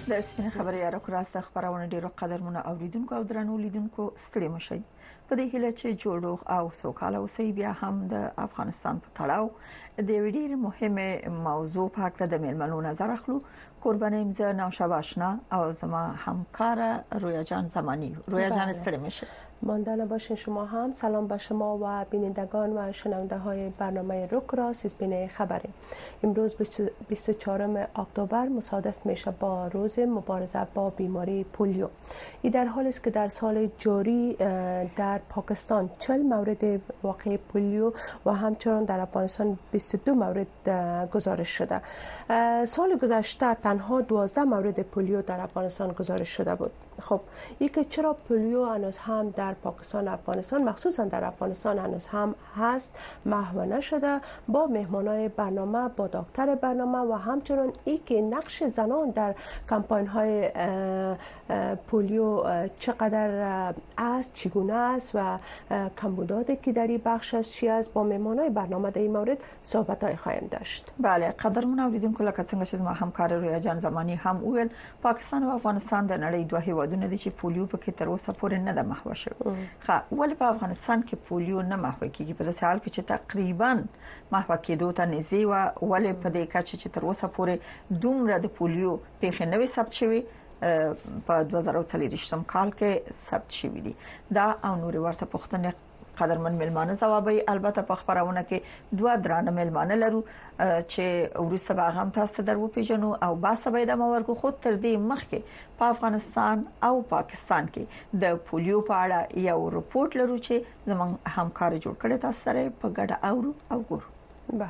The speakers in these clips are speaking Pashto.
د سپین خبري یا راکراسته خبرونه ډیرو قدرمنه اوریدونکو او درنو لیدونکو ستړي مشي په دې هیله چې جوړوغ او سوکاله اوسئ بیا هم د افغانستان په تړاو د ویډیو مهمه موضوع په اړه د میلمنو نظر اخلو قرباني امزه نوشابه آشنا او زما همکار رویا جان زمانی. رویا جان ستړي مشي. ماندن باشین شما هم. سلام به شما و بینندگان و شنونده های برنامه روکراس از بین خبری. امروز 24 اکتبر مصادف میشه با روز مبارزه با بیماری پولیو. این در حالی است که در سال جاری در پاکستان 40 مورد واقع پولیو و همچنان در افغانستان 22 مورد گزارش شده. سال گذشته تنها 12 مورد پولیو در افغانستان گزارش شده بود. خب یکی چرا پولیو هنوز هم در پاکستان افغانستان مخصوصا در افغانستان هنوز هم هست محو نشده؟ با مهمانای برنامه، با دکتر برنامه و همچنان اینکه نقش زنان در کمپاین های پولیو چقدر است، چگونه است و کمبوداتی که در این بخش است چی است، با مهمانای برنامه در این مورد صحبت های خواهیم داشت. بله، قدرمن اوریدونکو لکه څنګه چې ما همکار رویا جان زمانی هم ویل پاکستان او افغانستان د نړۍ دوه هیوادونه دي چې پولیو پکې تر اوسه پورې نه ده محو شوی. ولې په افغانستان کې پولیو نه محو کیږي په داسې حال کې چې تقریبا محو کېدو ته نږدې و؟ ولې په دې کچه چې تر اوسه پورې دومره د پولیو پیښې نه وي ثبت شوی په 2023 کال کې ثبت شوی دي؟ دا او نور ورته پوښتنې قدرمن ملمانه جوابي. البته په خبرونه کې دوه درانه ملمانه لرو چې ورسره به هم تاسو درو پیژنو او باسه د مورګو خود تر دې مخکې په افغانستان او پاکستان کې د پولیو په اړه یو رپورت لرو چې زموږ همکار جوړ کړی تاسو سره په ګډه او ګورو. بله،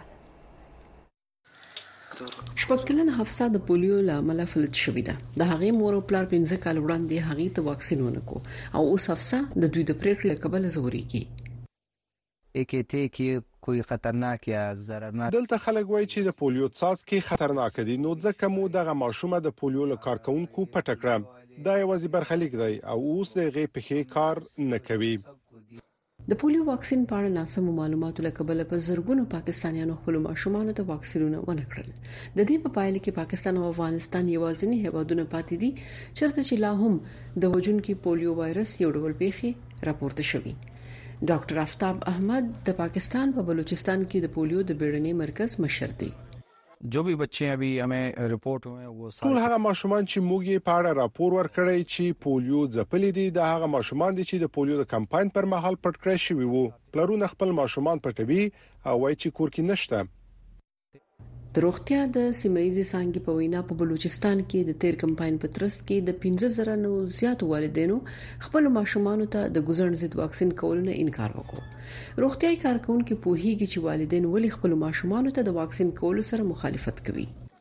شپږ کلنه حفصه د پولیو له امله فلج شوې ده. د هغې مور او پلار 15 کال وړاندې هغې ته واکسین ونکو او اوس حفصه د دوی د پریکړې کبل زوري کی اکیته کې کوئی خطرناک یا ضررناک. دلته خلک وایي چې د پولیو څاڅکي خطرناک دي، نو ځکه مو دغه ماشومه د پولیو له کارکونکو پټ کړه. دا یوازې برخلیک دی او اوس د غې په کار نه کوي. د پولیو واکسین په اړه ناسمو معلوماتو له کبله په زرګونو پاکستانیانو خپل ماشومان ته واکسینونه ونکړل. د دې په پایله کې پاکستان او افغانستان یوازینی هیوادونه پاتې دي چیرته چې لا هم د وجونکي پولیو وایرس یو ډول پیښې راپورته شوی. ډاکټر آفتاب احمد د پاکستان په بلوچستان کې د پولیو د بیړني مرکز مشر دی. جو بھی بچے ابھی ہمیں رپورٹ ہوئے وہ ټول هغه ماشومان چې موږ یې په اړه راپور ورکړی چې پولیو ځپلې دي د هغه ماشومان دي چې د پولیو د کمپاین پر مهال پټ کړی شوی وو. پلرونه خپل ماشومان پټوي او وایي چې کور کې نشته. د روغتیا د سیمایي څنګه په وینا په بلوچستان کې د تیر کمپاین په ترڅ کې د 15,000 نو زیات والدینو خپل ماشومان ته د ګوزن ضد واکسین کولو نه انکار وکړ. روغتيایي کارکونکو په هیګي چې والدین ولې خپل ماشومان ته د واکسین کولو سره مخالفت کوي.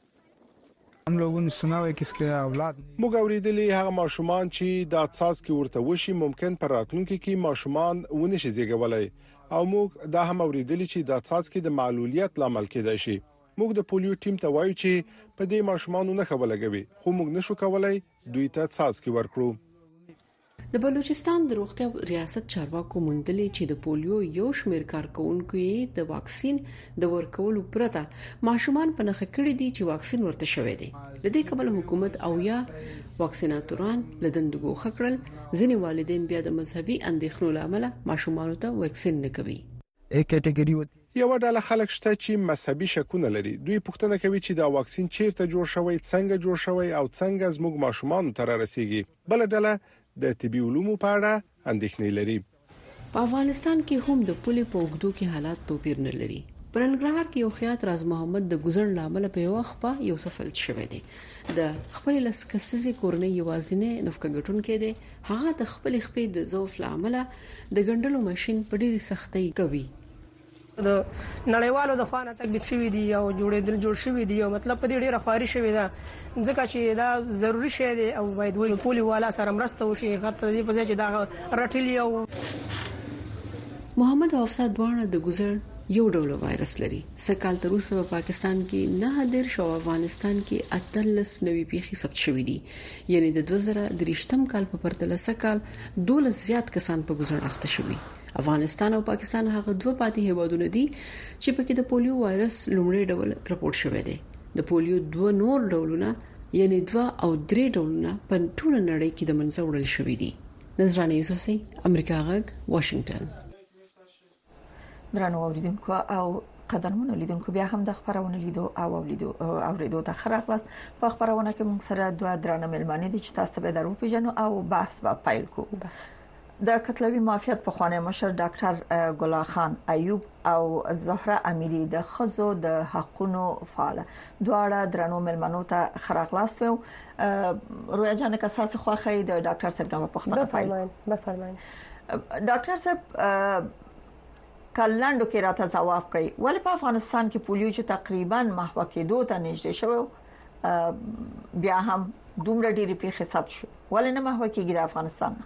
هم لوګو نه سناوي کیسه اولاد موږ اوریدلې هغه ماشومان چې د څاڅکي ورته وشي ممکن پر راتلونکي کې ماشومان ونشي زیږولای او موږ دا هم اوریدلې چې د څاڅکي د معلولیت لامل کېدای شي. موږ د پولیو ټیم ته وایو چې په دې ماشومان نه خبرلګوي خو موږ نشو کولای دوی ته څاڅکي ورکړو. د بلوچستان د روغتیا ریاست چارواکو موندلې چې د پولیو یو شمېر کارکونکو یې د واکسین د ورکولو پرته ماشومان په نخښه کړي دي چې واکسین ورته شوی دی. د دې کبل حکومت او یا واکسیناتوران لدندګو خکړل. ځینې والدین بیا د مذهبي اندېښنو لامل ماشومان ته واکسین نه کوي. یک کټګوري یو ډول خلک شته چې مذهبي شکونه لري. دوی پوښتنه کوي چې دا واکسین چیرته جوړ شوی، څنګه جوړ شوی او څنګه زموږ ماشومان ته رسیږي. بل ډله د طبي علومو په اړه اندېښنې لري. په افغانستان کې هم د پولیو په وګړو کې حالات توپیر نه لري. پرنګرهار کې یو خیاط راز محمد د ګزن لامل په وخت په یو سفل شوی دی. د خپل لسکسزي کورنۍ یوازینه نفقه ګټون کې دی. هغه د خپل خپې د ضعف لامل د ګندلو ماشين په ډېری سختۍ کوي. د نړیوالو د فانه تکلیف شوی دی او جوړ شوی دی او مطلب په دې ډیره خاري شوی ده ځکه چې دا ضروری شی دی او باید وي پولیو والا سره مرسته وشي غته دې په ځای چې دا رټلی او محمد حفصه دوانه د ګزر یو ډول وایرس لري. سکهال تر اوسه په پاکستان کې نه حاضر شو، افغانستان کې 18 نوي پیښې ثبت شوې دي. یعنی د 2023 کال په پرتله سکهال 12 زیات کسان په ګزر اخته شوي. افغانستان او پاکستان هغه دوه پاتې هیوادونه دي چې پکې د پولیو وایرس لومړی ډول راپورټ شوی دی. د پولیو دوه نور ډولونه یعنی 2 او 3 ډولونه په ټول نړۍ کې د منځ وړل شوې دي. نظرانه یوسفزۍ، امریکا غږ، واشنگټن. درنو اوریدونکو او قدرمنو لیدونکو، بیا هم د خبرونه لیدو او اوریدو ته خراغلاس. په خبرونه کې موږ سره دوه درنه ملمانې دي چې تاسو به درو پیژنو او بحث به پیل کوو. د کتلوي مافیات په خوانه مشر ډاکټر ګلا خان ایوب او زهره امیری د خزو د حقونو فعال دواړه درنو ملمنو ته خراغلاس و. رویا جان که اساس خوخه د ډاکټر صاحب په پوښتنه بفرمایئ. ډاکټر صاحب کلاندو کې راته جواب کوي، ولې په افغانستان کې پولیو چې تقریبا محو کېدو ته نږدې شو بیا هم دومره ډېری پیښې ثبت شو، ولې نه محو کېږي د افغانستان؟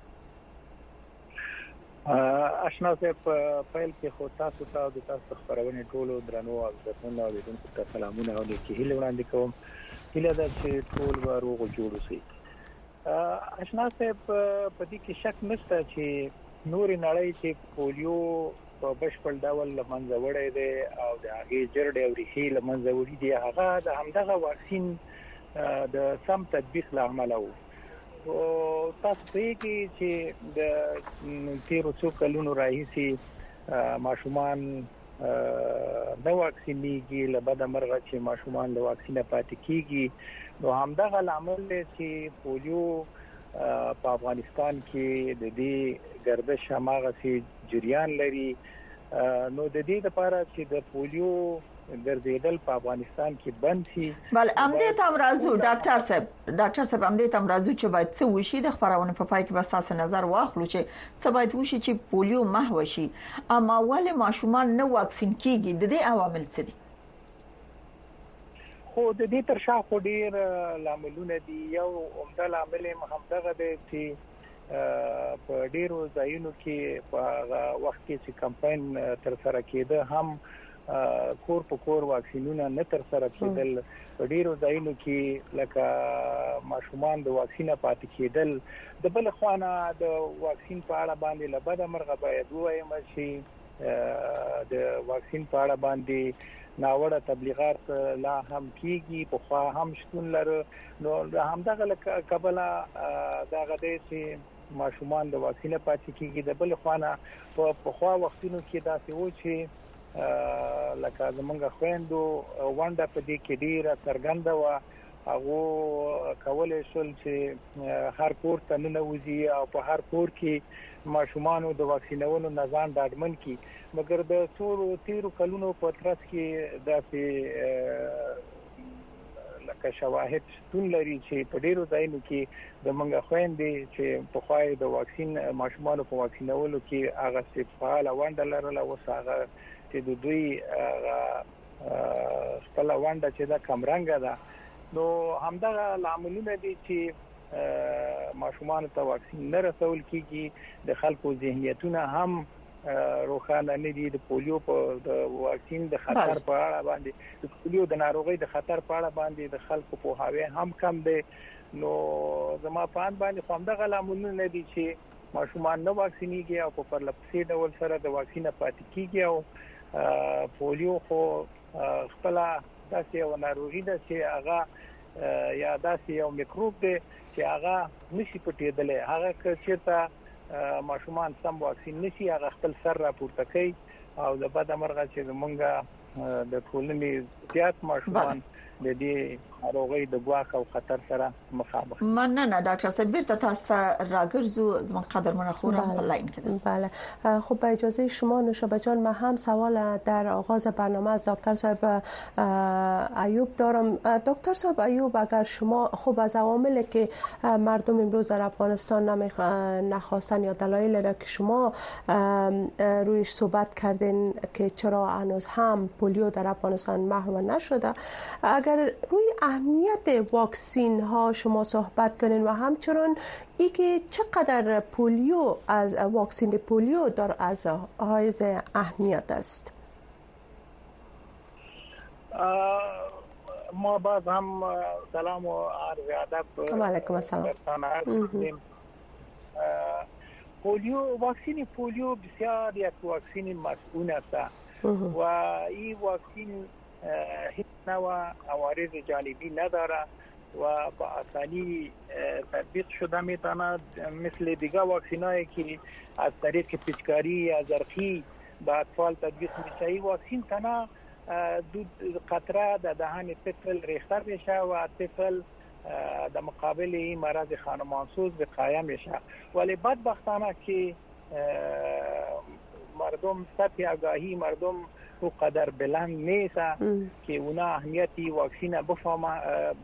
آشنا صاحب پیل کې خو تاسو ته د تاسو خبرونه ټولو درنو او عزتمنو اوریدونکو ته سلامونه او نیکی هیله وړاندې کوم. هیله ده چې ټول به روغ جوړ شي. آشنا صاحب په دې کې شک نشته چې نور نړۍ چې پولیو په بشپړ ډول لمنځه وړي دي او د هغه جرړې او ریښې لمنځه وړي دي، هغه د همدغه واکسین د سم تطبیق لامل وو. او تاسو په کې چې د تیرو څو کلونو راهیسي ماشومان د واکسینېږي، لبد مرغه چې ماشومان د واکسینه پاتې کیږي، نو همدغه لامل دی چې پولیو په افغانستان کې د دې گردش هغه سي جریان لري. نو د دې لپاره چې د پولیو ګرځیدل په افغانستان کې بند شي. بل امدې تم راځو ډاکټر صاحب امدې تم راځو چې باید څه وشي. د خبرونه په پای کې به تاسو نظر واخلو چې څه باید وشي چې پولیو محو شي، اما ولې ماشومان نه واکسین کیږي؟ د دې عوامل څه دي؟ خو د دې تر شا خو ډیر لاملونه دي. یو عمده لامل هم دغه دی چې په ډیرو ځایونو کې په وخت کې چې کمپاین تر سره کېده هم کور په کور واکسینونه نه تر سره کېدل. په ډیرو ځایونو کې لکه ماشومان د واکسینه پاتې کېدل. د بل خوانه د واکسین په اړه باندې لبد مرغه باید وایم چې د واکسین په اړه باندې ناوړه تبلیغات لا هم کیږي، په خوا هم شتون لري. نو همدغه قبله دغه دې چې ماشومان د واکسینه پاتې کیږي. د بل خوانه په خوا وختونو کې داسې و چې لکه زمونږ خويندو ونده په دې کې ډیره څرګنده و، هغه کولای شول چې هر کور ته ننوځي او په هر کور کې ماشومانو د واکسینولو نظام ډاډمن کی. مګر د څورو تیرو کلونو په ترڅ کې داسې لکه شواهد شتون لري چې په ډیرو ځایونو کې د منګه خويندې چې په خوای د واکسین ماشومانو په واکسینولو کې هغه فعال ونده لرله، اوس هغه چې د دوی خپل ونده چې دا کمرنګه ده. نو همدغه لاملونه دي چې ماشومان ته واکسین نه رسول کیږي. د خلکو ذهنیتونه هم روښانه نه دي. د پولیو په واکسین د خطر په اړه باندې، د پولیو د ناروغۍ د خطر په اړه باندې د خلکو په هاوی هم کم دي. نو زما په اند باندې همدغه لاملونه دي چې ماشومان نه واکسینېږي او په پرلپسې ډول سره د واکسینه پاتې کیږي. او پولیو خو خپل داسې یو ناروغي ده چې هغه یا داسې یو میکروب دی چې هغه نشي پټېدلی. هغه چې ماشومان سم واکسین نشي، هغه خپل سر راپورته کوي او د بد مرغه چې موږ د ټولنې زیات ماشومان د دې ناروغي د ګواښ او خطر سره مخامخ. مننه ډاکټر صاحب. بیرته تاسو راګرځو زمون قدرمن خورم لاین کده. بله خب با اجازه شما نوشابه جان، من هم سوال در آغاز برنامه از دکتر صاحب ایوب دارم. دکتر صاحب ایوب، اگر شما خب از عواملی که مردم امروز در افغانستان نخواستن یا دلایلی را که شما رویش صحبت کردین که چرا هنوز هم پولیو در افغانستان محو نشده، اگر روی اهمیت واکسین ها شما صحبت کنین و همچنان ای که چقدر پولیو از واکسین پولیو در از حائز اهمیت است. ما باز هم سلام و عرض ادب. و علیکم السلام. پولیو، واکسین پولیو بسیار یک واکسین مسئول است و این واکسین هیچ نوع عوارض جانبی نداره و با آسانی تطبیق شده میتونه، مثل دیگه واکسینایی که از طریق پیچکاری یا زرقی به اطفال تطبیق میشه. این واکسین تنها دو قطره در دهان طفل ریخته میشه و طفل در مقابل این مرض خانمانسوز وقایه میشه. ولی بدبختانه که مردم سطح آگاهی مردم او قدر بلند نیست که اونا اهمیتی واکسین بفهمه.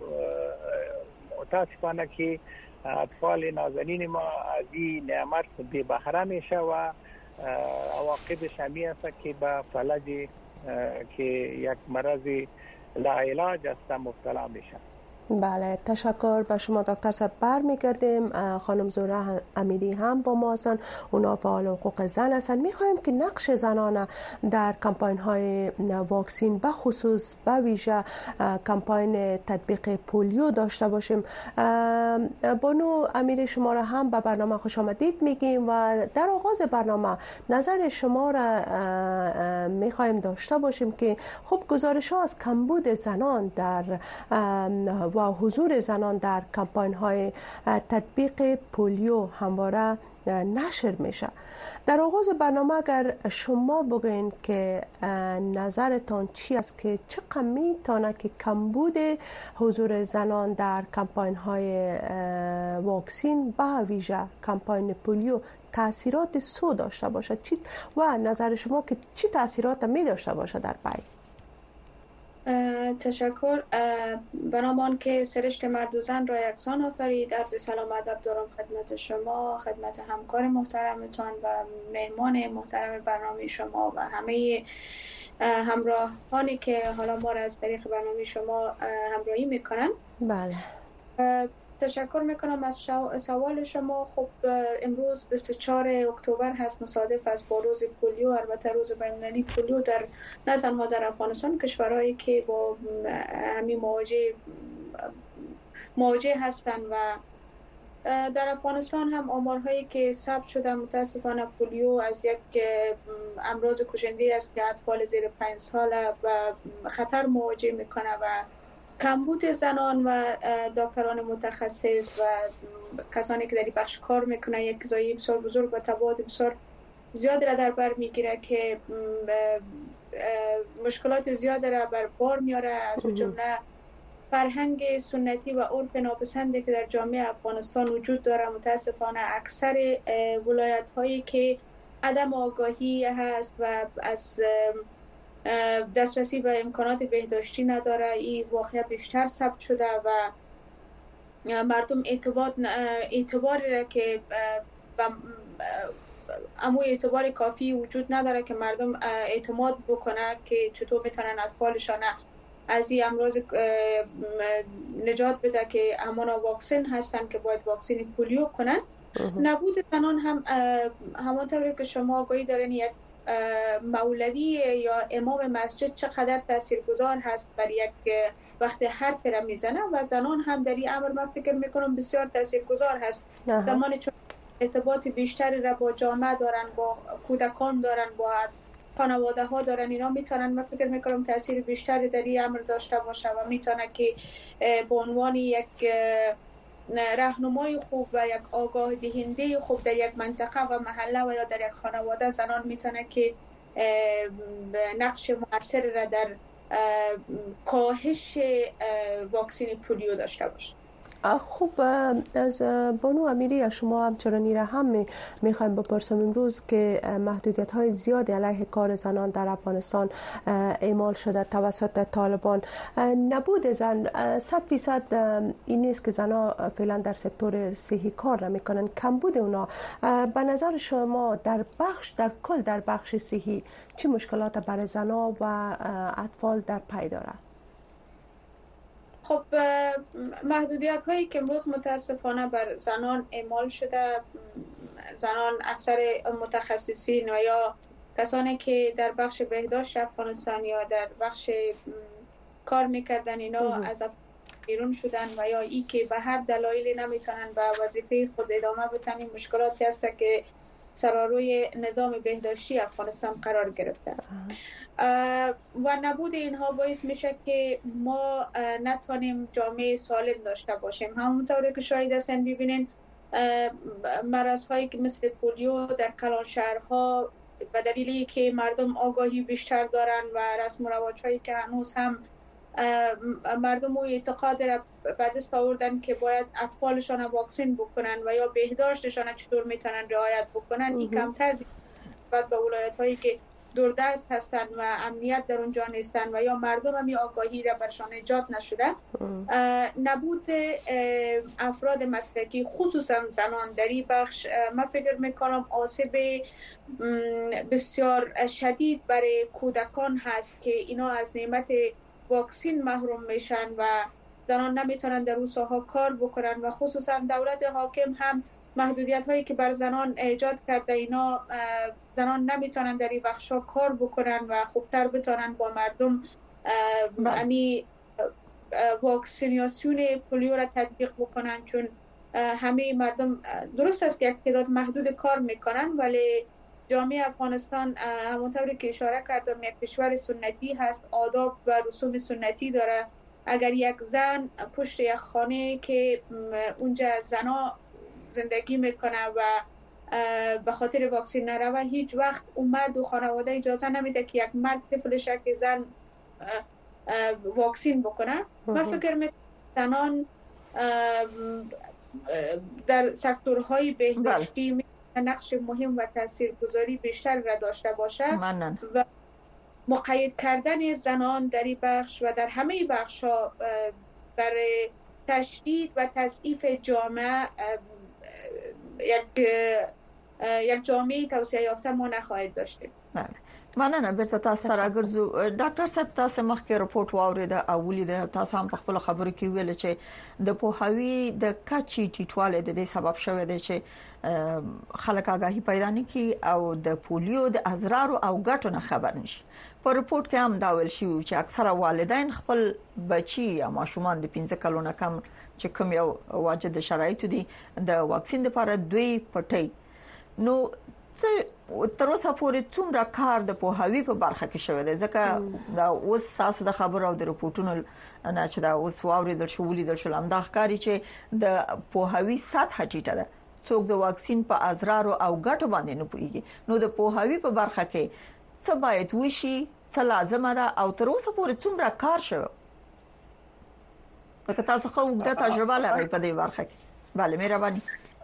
متاسفانه که اطفال نازنین ما از این نعمت بی بهره میشه و عواقبش همی است که به فلج که یک مرض لاعلاج است مبتلا میشه. بله، تشکر به شما دکتر صاحب. برمیگردیم خانم زهره امیری هم با ما هستن، اونا فعال حقوق زن هستن. میخوایم که نقش زنان در کمپاین های واکسین به خصوص به ویژه کمپاین تطبیق پولیو داشته باشیم. بانو امیری شما را هم به برنامه خوش آمدید میگیم و در آغاز برنامه نظر شما را میخوایم داشته باشیم که خب گزارش ها از کمبود زنان در و حضور زنان در کمپاین های تطبیق پولیو همواره نشر میشه. در آغاز برنامه اگر شما بگوین که نظرتان چی است که چقدر میتونه که کمبود حضور زنان در کمپاین های واکسین به ویژه کمپاین پولیو تاثیرات سو داشته باشد و نظر شما که چی تاثیرات می داشته باشد در پی؟ تشکر. بنابراین که سرشت مرد و زن را یکسان آفرید. عرض سلام و ادب دارم خدمت شما، خدمت همکار محترمتان و مهمان محترم برنامه شما و همه همراهانی که حالا ما را از طریق برنامه شما همراهی میکنن. بله، تشکر میکنم از سوال شما. خب امروز 24 اکتبر هست، مصادف است با روز پولیو، البته روز بین‌المللی پولیو در نه تنها در افغانستان، کشورهایی که با همین مواجه هستند و در افغانستان هم آمارهایی که ثبت شده متاسفانه پولیو از یک امراض کشنده است که اطفال زیر 5 ساله و خطر مواجه میکنه و کمبود زنان و دکتران متخصص و کسانی که در این بخش کار میکنن یک زایی بسیار بزرگ و تبعات بسیار زیاد را در بر میگیره که مشکلات زیاد را بر بار میاره، از جمله فرهنگ سنتی و عرف ناپسندی که در جامعه افغانستان وجود داره. متاسفانه اکثر ولایت هایی که عدم آگاهی هست و از دسترسی به امکانات بهداشتی نداره، این واقعیت بیشتر ثبت شده و مردم اعتباری را که اعتبار کافی وجود نداره که مردم اعتماد بکنه که چطور میتونن اطفالشان از این امراض نجات بده که همانا واکسن هستن که باید واکسن پولیو کنن. نبود زنان هم همانطوری که شما آگاهی دارین یک مولوی یا امام مسجد چقدر تاثیرگذار هست برای یک وقت حرف را میزنه و زنان هم در این امر من فکر میکنم بسیار تاثیرگذار هست. زمانی چون ارتباط بیشتری را با جامعه دارن، با کودکان دارن، با خانواده ها دارن، اینا میتونن من فکر میکنم تاثیر بیشتری در این امر داشته باشه و میتونه که به عنوان یک راهنمای خوب و یک آگاه دهنده خوب در یک منطقه و محله و یا در یک خانواده زنان میتونه که نقش مؤثر را در کاهش واکسن پولیو داشته باشه. خب از بانو امیری شما همچنانی را هم میخوایم بپرسم امروز که محدودیت های زیادی علیه کار زنان در افغانستان اعمال شده توسط طالبان. نبود زن 100% این نیست که زنها فعلا در سکتور صحی کار نمیکنن، کمبود اونا به نظر شما در کل در بخش صحی چه مشکلات برای زنها و اطفال در پی داره؟ خب محدودیت هایی که امروز متاسفانه بر زنان اعمال شده، زنان اکثر متخصصین و یا کسانی که در بخش بهداشت افغانستان یا در بخش کار میکردن اینا از بیرون شدن و یا ای که به هر دلایلی نمیتونن به وظیفه خود ادامه بدن. این مشکلاتی هست که سراروی نظام بهداشتی افغانستان قرار گرفته. و نبود اینها باعث میشه که ما نتونیم جامعه سالم داشته باشیم. همونطوری که شاید هستین ببینین مرض هایی که مثل پولیو در کلان شهرها به دلیلی که مردم آگاهی بیشتر دارن و رسم و رواج هایی که هنوز هم مردم اعتقاد را به دست آوردن که باید اطفالشان واکسن بکنن و یا بهداشتشان چطور میتونن رعایت بکنن، این کمتر بعد به ولایت هایی که دوردست هستن و امنیت در اونجا نیستن و یا مردم همی آگاهی را برشان ایجاد نشده. نبود افراد مسلکی خصوصا زنان در این بخش من فکر میکنم آسیب بسیار شدید برای کودکان هست که اینا از نعمت واکسین محروم میشن و زنان نمیتونن در اون ساحه کار بکنن و خصوصا دولت حاکم هم محدودیت هایی که بر زنان ایجاد کرده، اینا زنان نمیتونن در این بخشا کار بکنن و خوبتر بتونن با مردم امی واکسیناسیون پولیو را تطبیق بکنن، چون همه مردم درست است که یک تعداد محدود کار میکنن ولی جامعه افغانستان همونطوری که اشاره کردم یک کشور سنتی هست، آداب و رسوم سنتی داره. اگر یک زن پشت یک خانه که اونجا زنا زندگی میکنه و به خاطر واکسین نروه، هیچ وقت اون مرد و خانواده اجازه نمیده که یک مرد طفلش که زن واکسین بکنه. من فکر میکنم زنان در سکتورهای بهداشتی نقش مهم و تاثیرگذاری بیشتر را داشته باشه و مقید کردن زنان در این بخش و در همه بخش‌ها برای تشدید و تضعیف جامعه یک جامعه توسعه یافته ما نخواهید داشتیم. مننه. بیرته تاسو سره ګرځو. ډاکټر صاحب تاسو مخکې رپورت واوریده او ولید تاسو هم په خپل خبرو کې ویل چې د پوهاوی د کچې ټیټواله د دې سبب شوی دی چې خلک آگاهي پیدا نه کړي او د پولیو د اضرار او ګټو نه خبر نشي. په رپورت کې هم دا ویل شوی چې اکثره والدین خپل بچي یا ماشومان د 15 کلو نه کم چې کوم یو واجد شرایط دي د واکسین لپاره دوی پټي. نو تر اوسه پورې څومره کار د پوهاوی په برخه کې شوی دی؟ ځکه دا اوس تاسو د خبرو او د رپورټونو نه چې دا اوس واوریدل شو ولیدل شو هم دا ښکاري چې د پوهاوی سطح ټیټه ده، څوک د واکسین په اضرار او ګټو باندې نه پوهیږي. نو د پوهاوی په برخه کې څه باید وشي، څه لازم ده او تر اوسه پورې څومره کار شوی؟ ځکه تاسو خو د تجربه لرئ په دې برخه کې. bale مهرباني.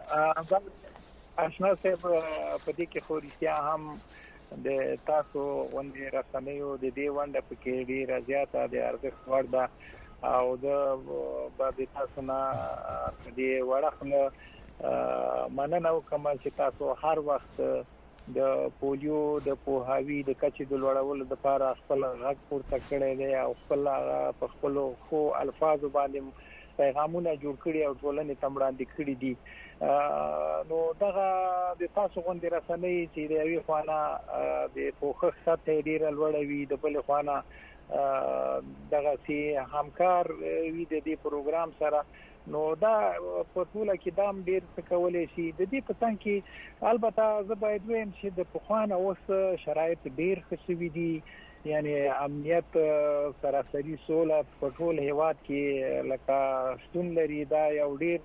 آشنا صاحب په دې کې خو رښتیا هم د تاسو ونې رسنیو د دې ونده په کې ډیره زیاته د ارزښت وړ ده او د باندې تاسو نه د وړخنه مننه وکم چې تاسو هر وخت د پولیو د پوهاوی د کچې د لوړولو لپاره خپل غږ پورته کړی دی او خپل په خپل خو الفاظ باندې پیغامونه جوړ کړي او ټولنې ته وړاندې کړي دي. نو دغه د تاسو غونډې رسنۍ چې د یوې خانه د پوښښ سطح ډیره لوړه وي، د بل خانه دغه سي همکار وي د دې پروګرام سره، نو دا په ټوله کې دام ډیر څه کولای شي. د دې په څنګ کې البته زه باید وایم چې د پخوانه اوس شرایط ډیر ښه شوي دي، یعنی امنیت سراسری سوله په ټول هیواد کې لکه شتون لري. دا یو ډیر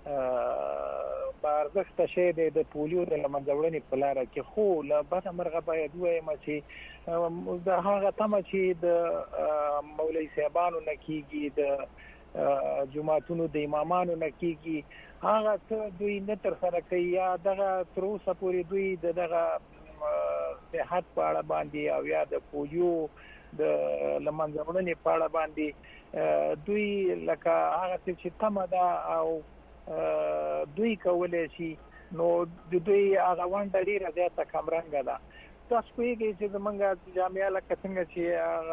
بارزښت شی دی د پولیو د لمنځوړنې په لار کې، خو له بده مرغه باید وایم چې د هغه تمه چې د مولوی صاحبانو نه کیږي، د جماعتونو د امامانو نه کیږي، هغه څه دوی نه تر سره کوي یا دغه تر اوسه پورې دوی دغه صحت په اړه باندې او یا د پولیو د لمنځوړنې په اړه باندې دوی لکه هغه چې تمه ده او دوی کولای شي، نو د دوی هغه ونده ډیره زیاته کمرنګه ده. تاسو کویږي چې زمونږ جامعه لکه څنګه چې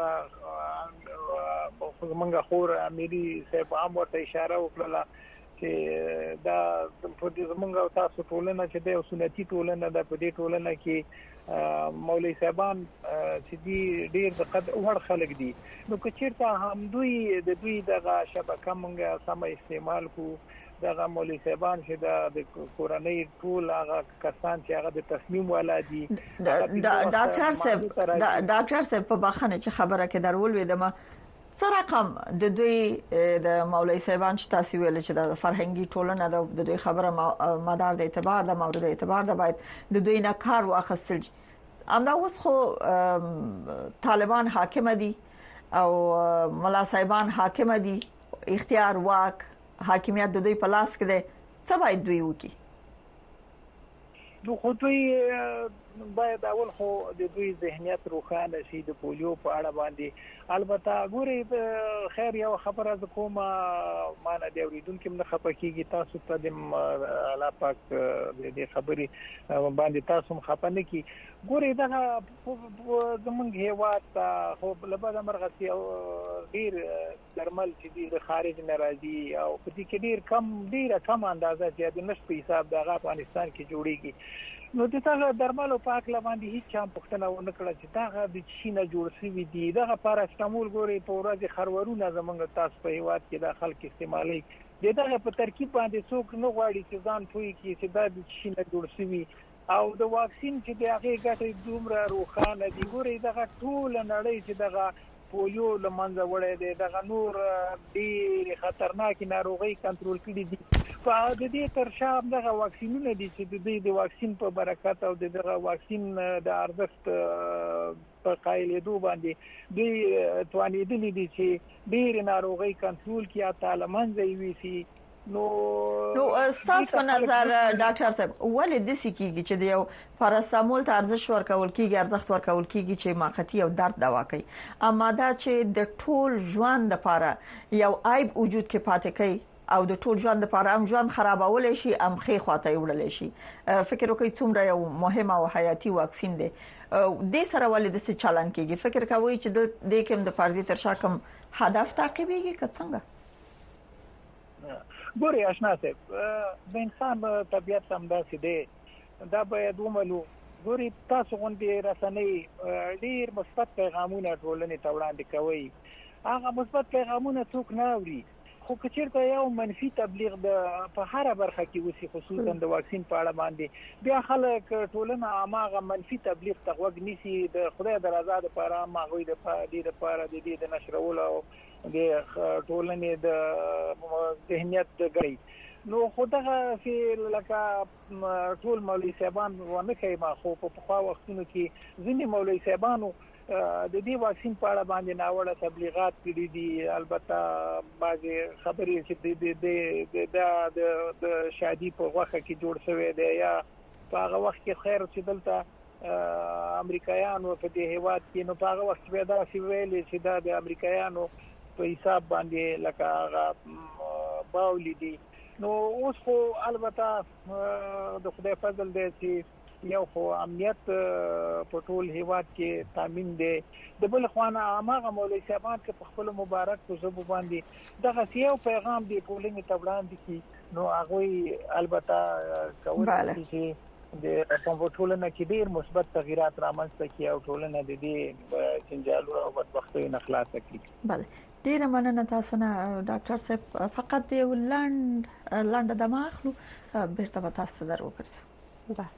زمونږ خور اميري صاحب هم ورته اشاره وکړه چې دا په دې زمونږ تاسو ټولنه چې د سنتي ټولنه د په دې ټولنه کې مولوی صاحبان چې دي ډیر د قد وړ خلک دي، نو که چیرته هم دوی د دوی دغه شبکه مونږه سم استعمال کو، دغه مولوی صاحبان چې د کورنۍ ټول هغه کسان چې هغه د تصمیم ولادي ډاکټر صاحب په بخښنه چې خبره کې درول وېدم څه رقم د دوی د مولوی صاحبان چې تاسو ویل چې د فرهنګي ټولنه د دوی خبره مدار د اعتبار د مورد اعتبار د باید د دوی نه کار واخیستل امدا اوس خو طالبان حاکم دي او ملا صاحبان حاکم دي اختیار واک حاکمیت د دوی په لاس کې ده څه باید دوی وکړي نو خو دوی باید اول خو د دوی ذهنیت روښانه شي د پولیو په اړه باندې البته ګوري خیر یو خبره ز کومه معنی دی اوریدونکو نه خپکیږي تاسو ته د الله پاک د خبرې باندې تاسو خپنه کی ګوري دا زمونږ هیواد خو لبا د مرغسي او ډیر درمل چې د خارج ناراضي او په دې کې ډیر کم اندازه چې د نش په حساب د افغانستان کې جوړیږي نو دغه درمل په اکل باندې هیڅ هم پښتنه ونه کړه چې دا د چینه جوړ شوی دی دغه پاراستامول ګوري په ورځ خرورونه زمونږ تاسو په هیواد کې د خلک استعمالي دغه په ترکیب باندې څوک نه غواړي چې ځان پوي کې چې دا د چینه جوړ شوی او د واکسین چې د هغه ګټې دومره روښانه دي ګوري دغه ټول نړۍ چې دغه پولیو لمنځه وړي دي دغه نور ډېر خطرناک ناروغي کنټرول کړي دي په دې تر شا دغه واکسینونه دي چې د واکسین په برکت او دغه واکسین د ارزښت په قایلېدو باندې دوی توانېدلي دي چې ډېر ناروغي کنټرول کړي یا تعلمنځ وي نو استاد په نظر ډاکټر صاحب ولې د سکیږي چې د یو پاراستامول ته ارزښ ورکول کیږي ارزښت ورکول کیږي چې ماقتی او درد دوا کوي اما دا چې د ټول ژوند لپاره یو عیب وجود کې پاتې کوي او د ټول ژوند لپاره هم ژوند خرابول شي امخې خواته وړل شي فکر وکړئ څومره یو مهمه او حیاتي واکسین دی د سره ولې د څه چلن کیږي فکر کوي چې د کوم د فردي تر شا کوم هدف تعقیبېږي که څنګه ګوري آشنا صاحب د انسان طبيعت همداسې دی دا باید ومنو ګوري تاسو غونډې رسنۍ ډیر مثبت پیغامونه ټولنې ته وړاندې کوي هغه مثبت پیغامونه څوک نه اوري خو کچیرته یو منفي تبلیغ په هر برخه کې وسی خصوصا د واکسین په اړه باندې بیا خلک ټولنه عامه منفي تبلیغ ته وګ نيسي د خدای د رضا لپاره ماغوي د دې لپاره د دې د نشرولو د ټولنې د ذهنیت غړي نو خدغه چې لکه ټول مولوی صاحبان ونه کوي ما خو په خوا وختونو کې ځینې مولوی صاحبانو د دې واکسین په اړه باندې ناوړه تبلیغات کړي دي البته بعضي خبرې چې د شادي په وخت کې جوړ شوی دی یا په هغه وخت کې خیر چې دلته امریکایانو په دې هیواد کې نو په هغه وخت به دا سی ویلي چې دا د امریکایانو په حساب باندې لکه هغه باولې دي نو اوس خو البته د خدای فضل دی چې یو خو امنیت په ټول هیواد کې تامین دی د بل خوانه هغه مولوی صاحبان چې په خپل مبارک په زبو باندې دغه یو پیغام دی ټولنې ته وړاندې کی نو هغه البته کوي چې د ټولنه کې ډیر مثبت تغیرات رامنځته کی او ټولنه د دې جنجالو او بدبختۍ نه خلاص کړي بله ډیر مننه تاسو نه ډاکټر صاحب فقط یو لاند د ماخلو بیرته به تاسو ته دروکړم بله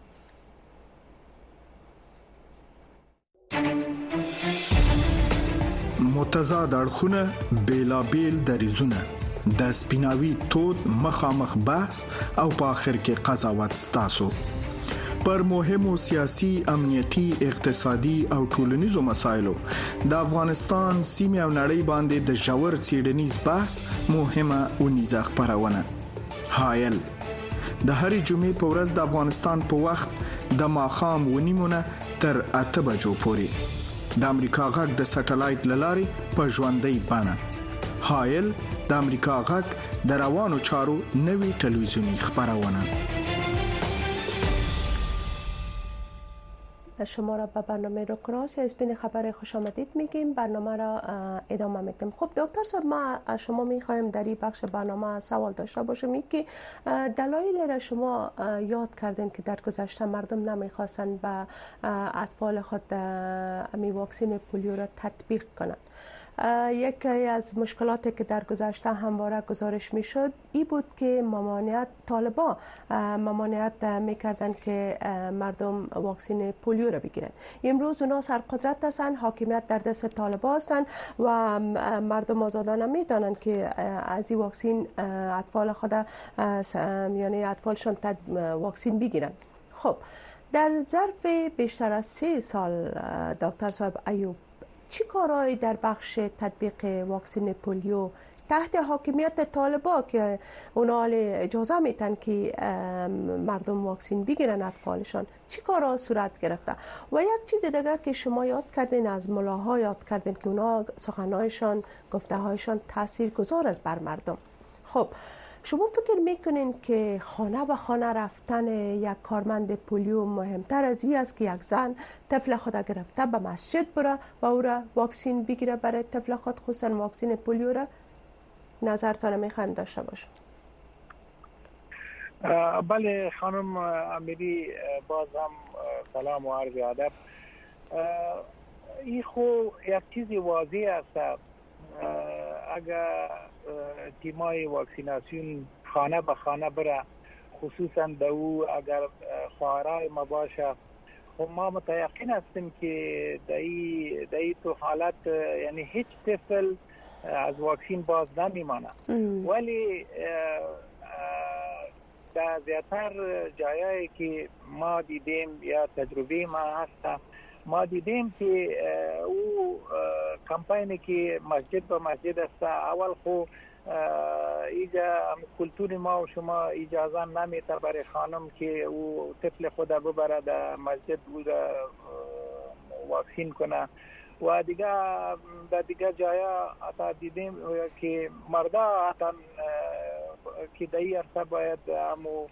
متضاد اړخونه بیلابیل دریزونه د سپیناوي تود مخامخ بحث او په اخر کې قضاوت ستاسو پر مهمو سیاسي امنیتي اقتصادي او ټولنیزو مسایلو د افغانستان سیمه او نړۍ باندې د ژور څېړنیز بحث مهمه ونیزه خبرونه حایل د هرې جمعې په ورځ د افغانستان په وخت د ماخام ونیمونه تر 8 بجو پورې د امریکا غږ د سټلایټ للارې په ژوندۍ بڼه حایل د امریکا غږ د روانو چارو نوي ټلویزیونی خبرونه شما را به برنامه روکراس از بین خبر خوش آمدید میگیم. برنامه را ادامه میدیم. خب دکتر صاحب، ما شما میخوایم در این بخش برنامه سوال داشته باشیم که دلایل را شما یاد کردین که در گذشته مردم نمیخواستن به اطفال خود امی واکسن پولیو را تطبیق کنند. یکی از مشکلاتی که در گذشته همواره گزارش میشد این بود که طالبان ممانعت میکردن که مردم واکسن پولیو را بگیرن. امروز اونا سرقدرت هستند، حاکمیت در دست طالبان هستند و مردم آزادانه میدانند که از این واکسن اطفال خود یعنی اطفالشان واکسن بگیرن. خب در ظرف بیشتر از 3 سال دکتر صاحب ایوب چی کارهایی در بخش تطبیق واکسن پولیو تحت حاکمیت طالبان که اونا اجازه میتن که مردم واکسن بگیرن اطفالشان، چی کارها صورت گرفته؟ و یک چیز دیگه که شما یاد کردین، از ملاها یاد کردین که اونا سخنهایشان گفته هایشان تاثیرگذار است بر مردم. خب شما فکر میکنین که خانه به خانه رفتن یک کارمند پولیو مهمتر از این است که یک زن طفل خود گرفته به مسجد بره و او را واکسن بگیره برای طفل خود، خصوصا واکسن پولیو را؟ نظرتان میخوایم داشته باشم. بله خانم امیری، باز هم سلام و عرض ادب. این خو یک چیزی واضح است، اگر تیمای واکسیناسیون خانه به خانه بره، خصوصا دو اگر خواهرای ما باشه، خب ما متیقن هستیم که در این تو حالت یعنی هیچ طفل از واکسین باز نمیمانه. ولی در زیادتر جایایی که ما دیدیم یا تجربه ما هست، ما دیدیم که او کمپینی که مسجد به مسجد است، اول خو ایجا کلتور ما و شما اجازه نمیده برای خانم که او طفل خود ببره در مسجد او واکسین کنه. و دیگه جایا حتی دیدیم که مردا حتی که در این عرصه باید همو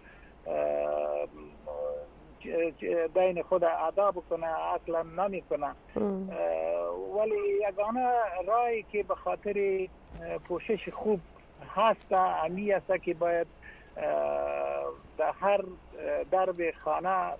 بین خود ادا بکنه اصلا نمی کنه. ولی یگانه رای که به خاطر پوشش خوب هست امی است که باید در هر درب خانه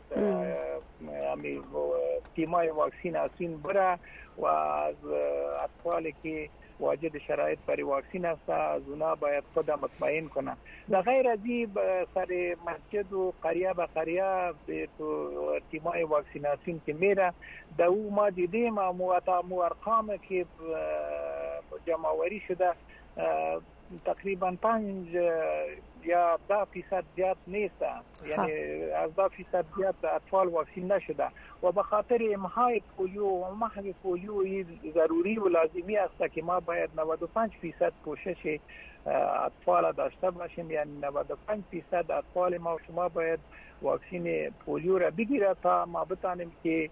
تیمای واکسیناسیون بره و از اطفالی که واجد شرایط برای واکسین است از اونا باید خود مطمئن کنه. در غیر از این سر مسجد و قریه به قریه به تیمای واکسیناسیون که میره، در او ما دیدیم مو ارقام که جمع‌آوری شده تقریبا 5 یا 10% زیاد نیست، یعنی از 10% زیاد اطفال واکسین نشده و به خاطر امهای پولیو و محو پولیو ضروری و لازمی است که ما باید 95% پوشش اطفال داشته باشیم، یعنی 95% اطفال ما و شما باید واکسین پولیو را بگیره تا ما بتانیم که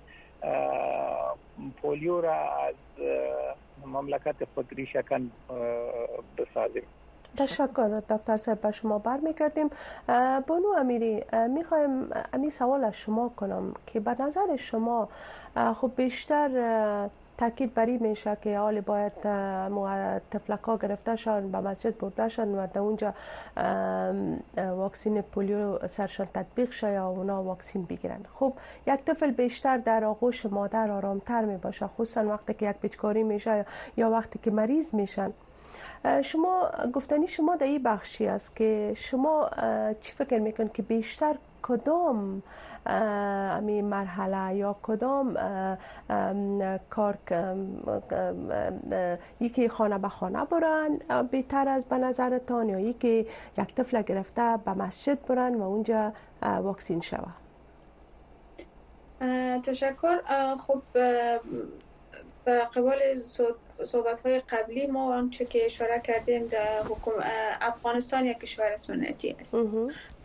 پولیو را از مملکت خود ریشه‌کن بسازیم. تشکر دکتر صاحب، به شما برمیگردیم. بانو امیری، میخوایم امی سوال از شما کنم که به نظر شما خب بیشتر تاکید بری میشه که حال باید طفلکا گرفته شن به مسجد برده شن و در اونجا واکسین پولیو سرشان تطبیق شه یا اونا واکسین بگیرن. خب یک طفل بیشتر در آغوش مادر آرامتر می باشه، خصوصا وقتی که یک پیچکاری میشه یا وقتی که مریض میشن. شما گفتنی شما در این بخشی است که شما چی فکر میکنید که بیشتر کدام امی مرحله یا کدام کار یکی خانه به خانه برن بهتر از به نظرتان، یا یکی یک طفل گرفته به مسجد برن و اونجا واکسین شود؟ تشکر. خب به قبال صحبت‌های قبلی ما آنچه که اشاره کردیم در افغانستان یک کشور سنتی است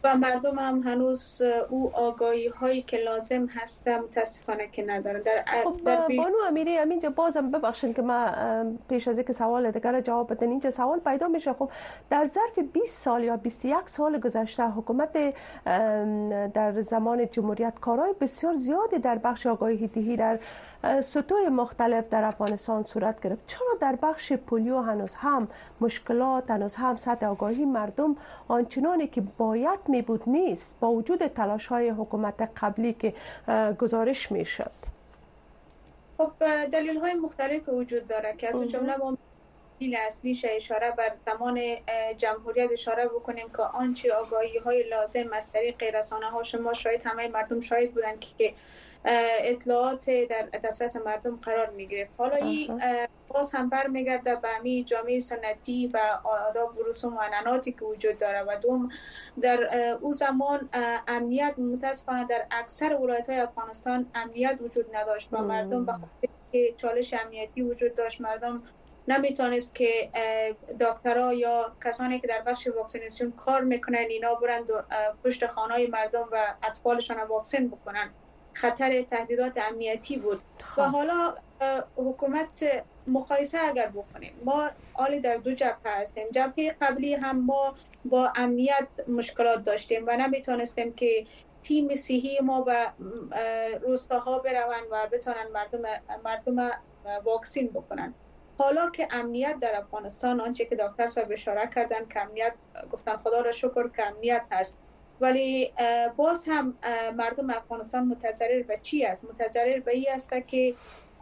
و مردم هم هنوز او آگاهی هایی که لازم هست متاسفانه که ندارن. بانو امیری همینجا بازم ببخشید که ما پیش از اینکه سوال دیگر جواب بدن اینجا سوال پیدا میشه. خب در ظرف 20 سال یا 21 سال گذشته حکومت در زمان جمهوریت کارهای بسیار زیادی در بخش آگاهی دهی در سطوح مختلف در افغانستان صورت گرفت. چرا در بخش پولیو هنوز هم مشکلات، هنوز هم سطح آگاهی مردم آنچنانی که باید می بود نیست با وجود تلاش های حکومت قبلی که گزارش می شد؟ خب دلیل های مختلف وجود داره که از جمله ما دلیل اصلیش اشاره بر زمان جمهوریت اشاره بکنیم که آنچه آگاهی های لازم از طریق رسانه ها شما شاید همه مردم شاید بودن که اطلاعات در دسترس مردم قرار میگیره. حالا این باز هم برمیگرده به همین جامعه سنتی و آداب و رسوم و عنعناتی که وجود داره و دوم در او زمان امنیت متاسفانه در اکثر ولایت‌های افغانستان امنیت وجود نداشت و مردم به خاطر که چالش امنیتی وجود داشت مردم نمیتونست که دکترها یا کسانی که در بخش واکسیناسیون کار میکنن اینا برند پشت خانه‌های مردم و اطفالشان واکسن بکنن. خطر تهدیدات امنیتی بود و حالا حکومت مقایسه اگر بکنیم ما حالی در دو جبهه هستیم. جبهه قبلی هم ما با امنیت مشکلات داشتیم و نمیتونستیم که تیم صحی ما به روستاها بروند و بتونن مردم واکسین بکنن. حالا که امنیت در افغانستان آنچه که دکتر صاحب اشاره کردن که امنیت گفتن خدا را شکر که امنیت هست، ولی باز هم مردم افغانستان متضرر به چی است؟ متضرر به این است که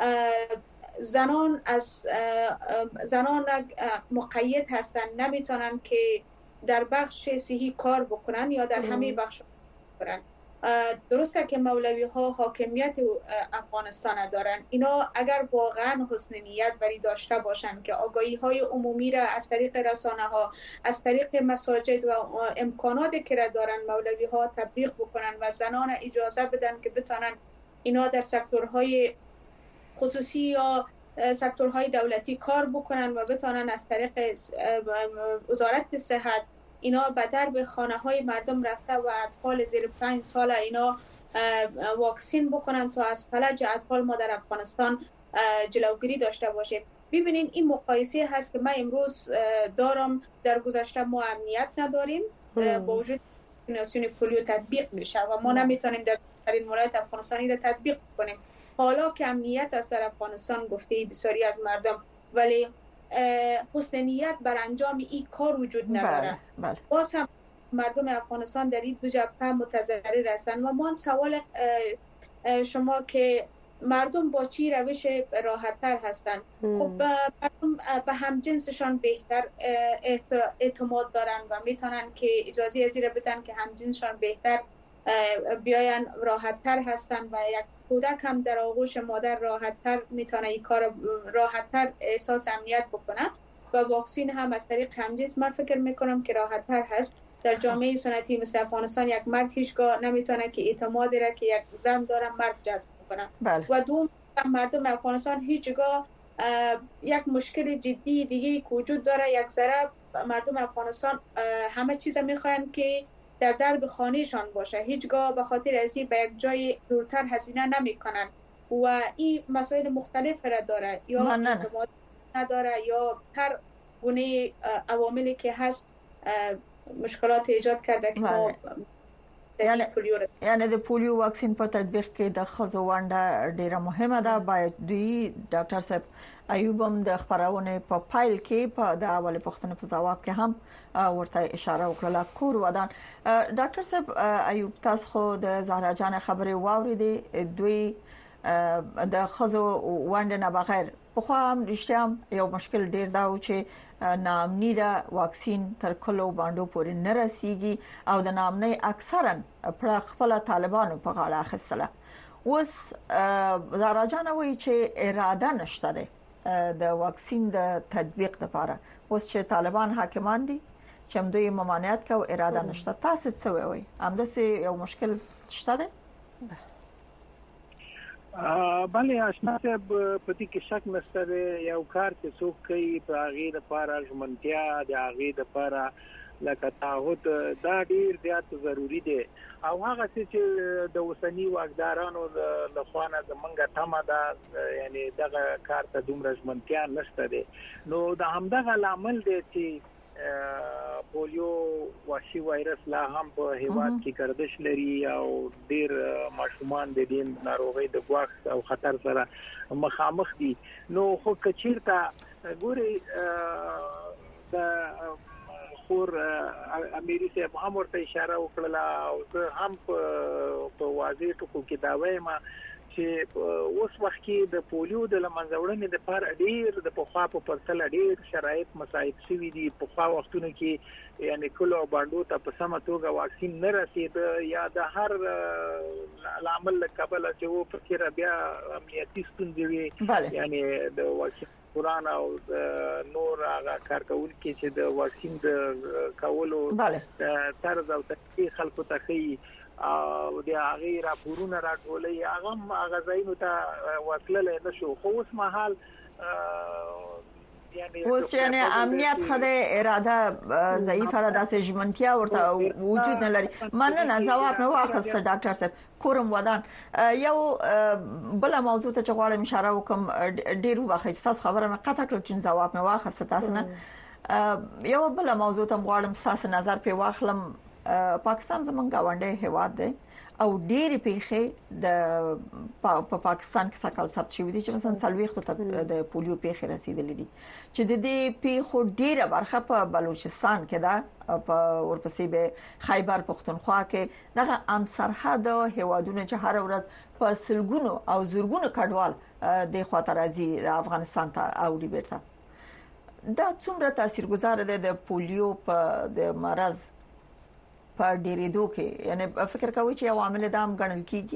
زنان مقید هستن، نمیتونن که در بخش صحی کار بکنن یا در همه بخش بکنن. درسته که مولوی ها حاکمیت افغانستان دارن، اینا اگر واقعا حسن نیت بری داشته باشن که آگاهی های عمومی را از طریق رسانه ها، از طریق مساجد و امکاناتی که دارن مولوی ها تبلیغ بکنن و زنان اجازه بدن که بتونن اینا در سکتورهای خصوصی یا سکتورهای دولتی کار بکنن و بتونن از طریق وزارت صحت اینا به درب خانه های مردم رفته و اطفال زیر 5 سال اینا واکسین بکنن تا از فلج اطفال ما در افغانستان جلوگیری داشته باشه. ببینین این مقایسه هست که من امروز دارم. در گذشته ما امنیت نداریم با وجود واکسیناسیون پولیو تطبیق میشه و ما نمیتونیم در این ولایت افغانستانی را تطبیق کنیم. حالا که امنیت است در افغانستان گفته بسیاری از مردم، ولی حسن نیت بر انجام این کار وجود نداره. بله. باز هم مردم افغانستان در این دو جبهه متضرر هستند و ما سوال شما که مردم با چی روش راحت تر هستند؟ خب مردم به همجنسشان بهتر اعتماد دارن و میتونن که اجازه ازی را بدن که همجنسشان بهتر بیاین، راحت تر هستن و یک کودک هم در آغوش مادر راحت تر میتونه این کار راحت تر احساس امنیت بکنه و واکسین هم از طریق همجنس من فکر میکنم که راحت تر هست. در جامعه سنتی مثل افغانستان یک مرد هیچگاه نمیتونه که اعتمادی را که یک زن داره مرد جذب بکنه. و دوم مردم افغانستان هیچگاه یک مشکل جدی دیگه که وجود داره، یک ذره مردم افغانستان همه چیز میخواین که در درب خانهشان باشه، هیچگاه به خاطر ازی به یک جای دورتر هزینه نمیکنن و این مسائل مختلف را داره یا نداره یا هر گونه عواملی که هست مشکلات ایجاد کرده که ما یعنی د پولیو واکسین په تطبیق کې د ښځو ونډه ډیره مهمه ده. باید دوی ډاکټر صاحب ایوب هم د خبرونه په فایل کې په د اول پښتنه په جواب کې هم ورته اشاره وکړه. کور ودان ډاکټر صاحب ایوب تاسو خو د زهرا جان خبره واوریدې، دوی د ښځو ونډه نه بغیر په خو هم رښتیا یو مشکل ډیر دا و چې نامنی دا واکسین تر کلو باندې پورې نه رسیږي او د نامنی اکثرا پر خپل طالبانو په غاړه اخیستله. اوس زهرا جان وایي چې اراده نشته ده د واکسین د تطبیق لپاره. اوس چې طالبان حاکمان دي چې دوی ممانعت کوي، اراده نشته. تاسو څه وایي؟ همداسې یو مشکل شته ده؟ بله آشنا صاحب په دې کې شک نشته. یو کار چې څوک کوي په هغه لپاره ژمنتیا د هغه لپاره لکه تعهد دا ډیر زیات ضروری دی او هغه چې د اوسنی واکدارانو له خوانه زمونږه تمه ده یعنی دغه کار ته دومره ژمنتیا نشته دی نو د همدغه عامل دی چې پولیو وحشي وایرس لا هم په هیواد کې گردش لري او ډیر ماشومان د دې ناروغي د ګواښ او خطر سره مخامخ دي نو خو کچیرته ګوري د خور اميري صاحب هم ورته اشاره وکړه او هم په واضح ټکو کې دا وایم چې اوس وخت کې د پولیو د لمنځوړنې لپاره ډیر د پخوا په پرتله ډیر شرایط مساعد شوي دي په خوا وختونو کې یعنی کله باندې ته په سم توګه واکسین نه رسید یا د هر عامل قبل چې و فکر بیا امنیتي ستونزې وي یعنی د واکسین قران او نور هغه کارکونکو چې د واکسین د کولو طرز او تطبیق خلکو ته کوي او د هغه راپورونه راټولې هغه ځایونو ته وصلل نه شو خو اوس مهال یعنی امنیت خدای اراده ضعیفه را داسې ژمنتیا ورته وجود نه لري مننه جواب نه واخص ډاکټر صاحب کورم ودان یو بل موضوع ته غواړم اشاره وکم ډیر وخت تاسو خبره مې قطع کړم چې جواب مې واخص تاسو نه یو بل موضوع ته غواړم تاسو نظر په واخلم پاکستان زمونږ غونډه هیواد دی او ډېری پیښې د پاکستان کې سکهال ثبت شوې دي چې مثلا څلويخت ته د پولیو پیښې رسیدلې دي چې د دې پیښو ډېره برخه په بلوچستان کې ده په ورپسې به خیبر پختونخوا کې دغه ام سرحد هیوادونه چې هر ورځ په سلګونو او زورګونو کډوال د خاطرازي افغانستان ته اوړي بیرته دا څومره تاثیرګذار ده د پولیو په د مرض په ډیریدو کې یعنی فکر کوي چې عوامل دام غنل کیږي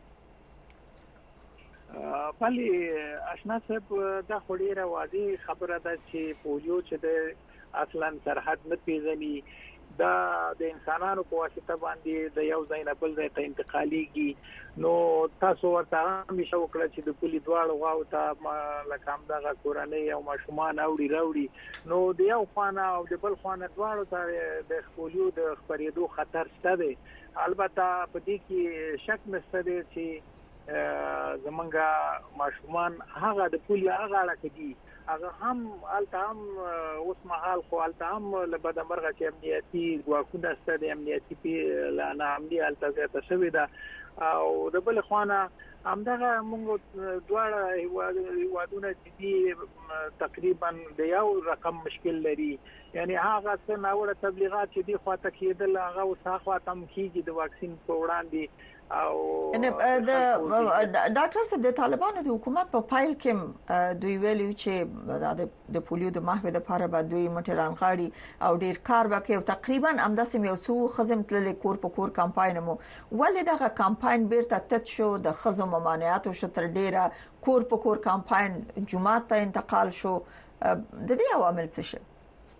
پالي آشنا صاحب دا خوري واضح خبره ده چې پولیو چې د اصلا سرحد نه پیژني دا د انسانانو په واسطه باندې د یو ځای نه بل ځای ته انتقاليږي نو تاسو ورته هم شو کړی چې د پولی دواړو غاو ته لکه دغه کورنۍ او ماشومان اوړي نو د یو خانه او د بل خانه دواړو ته د پولیو د خپرېدو خطر شته دی البته په دې کې شک نشته دی چې زمونږه ماشومان هغه د پولی هغه اړه دي هغه هم التام اوس مهال خو التام لبد مرغه چې امنیتي ګواښونه ستاسو امنیتي په لانه عملي التزامات شوی دا او د بل خوانه همدغه موږ دواړه هیوادونه چې تقریبا د یو رقم مشکل لري یعنی هغه څه ناوړه تبلیغات چې دی خواته کېدل هغه اوس خواته هم کیږي د واکسین په وړاندې او د ډاکټر صاحب د طالبانو د حکومت په فایل کې دوی ویلي چې د پولیو د محو لپاره به دوی مټران غاړي او ډیر کار وکړي او تقریبا همداسې یو څو خدمت لري کور په کور کمپاین مو ولې دغه کمپاین بیرته تت شو د خزو ممانعات او شتر ډیره کور په کور کمپاین جمعه ته انتقال شو د دې عوامل څه شي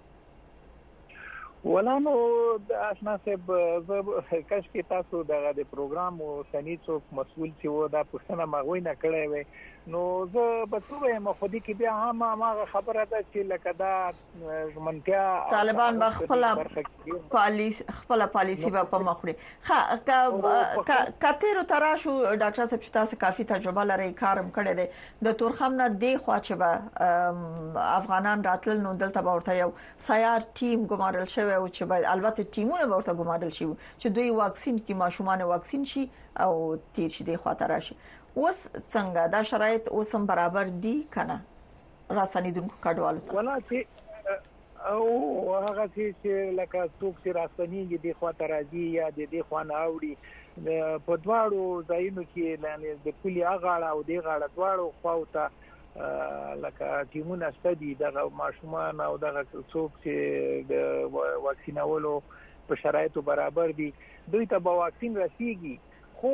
ولانو د آشنا صاحب کاش کې تاسو دغه د پروګرام او سنی څوک مسؤل چې و دا پښتنه مغوي نه کړی وي نو زه به څه مخدي کې بیا هم هغه خبره ده چې لکه دا ژمنتیا طالبان خپل پالیسی په مخړي کاتیرو تراشو ډاکټر صاحب تاسو کافي تجربه لري کارم کړی دی د تورخم نه دی خو چې افغانان راتل نو دلته ورته یو سیار ټیم ګمارل شوی او چې باید البته ټیمونه ورته ګمارل شي چې دوی واکسین کې ماشومان واکسین شي او تیر شي د خاطر راشي اوس څنګه دا شرایط اوس هم برابر دي کنه راسنیدونکو کډوالو ولا چې او هغه چې لکه څوک چې راسنیږي د خاطر راځي یا د دې خوانه اوړي په دواړو ځایونو کې د پولی اغاړه او د غاړه دواړو خواوته لکه ټیمونه ستدي د ماشومان او د څوک چې د واکسینولو په شرایطو برابر دي دوی ته به واکسین رسیږي خو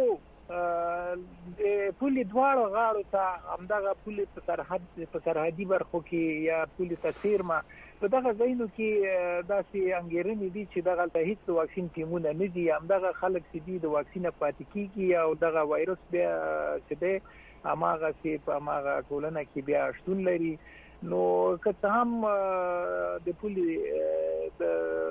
د پولی دواړو غاړو ته همدغه پولی په سرحدي برخو کې یا پولی تسیرما په دغه ځایونو کې داسې انګیرنې دي چې دغه ته هیڅ واکسین ټیمونه نه دي همدغه خلک چې د واکسین پاتې کیږي او دغه وایروس بیا چې د اماغه چې په اماغه ټولنه کې بیا شتون لري نو که هم د پولی د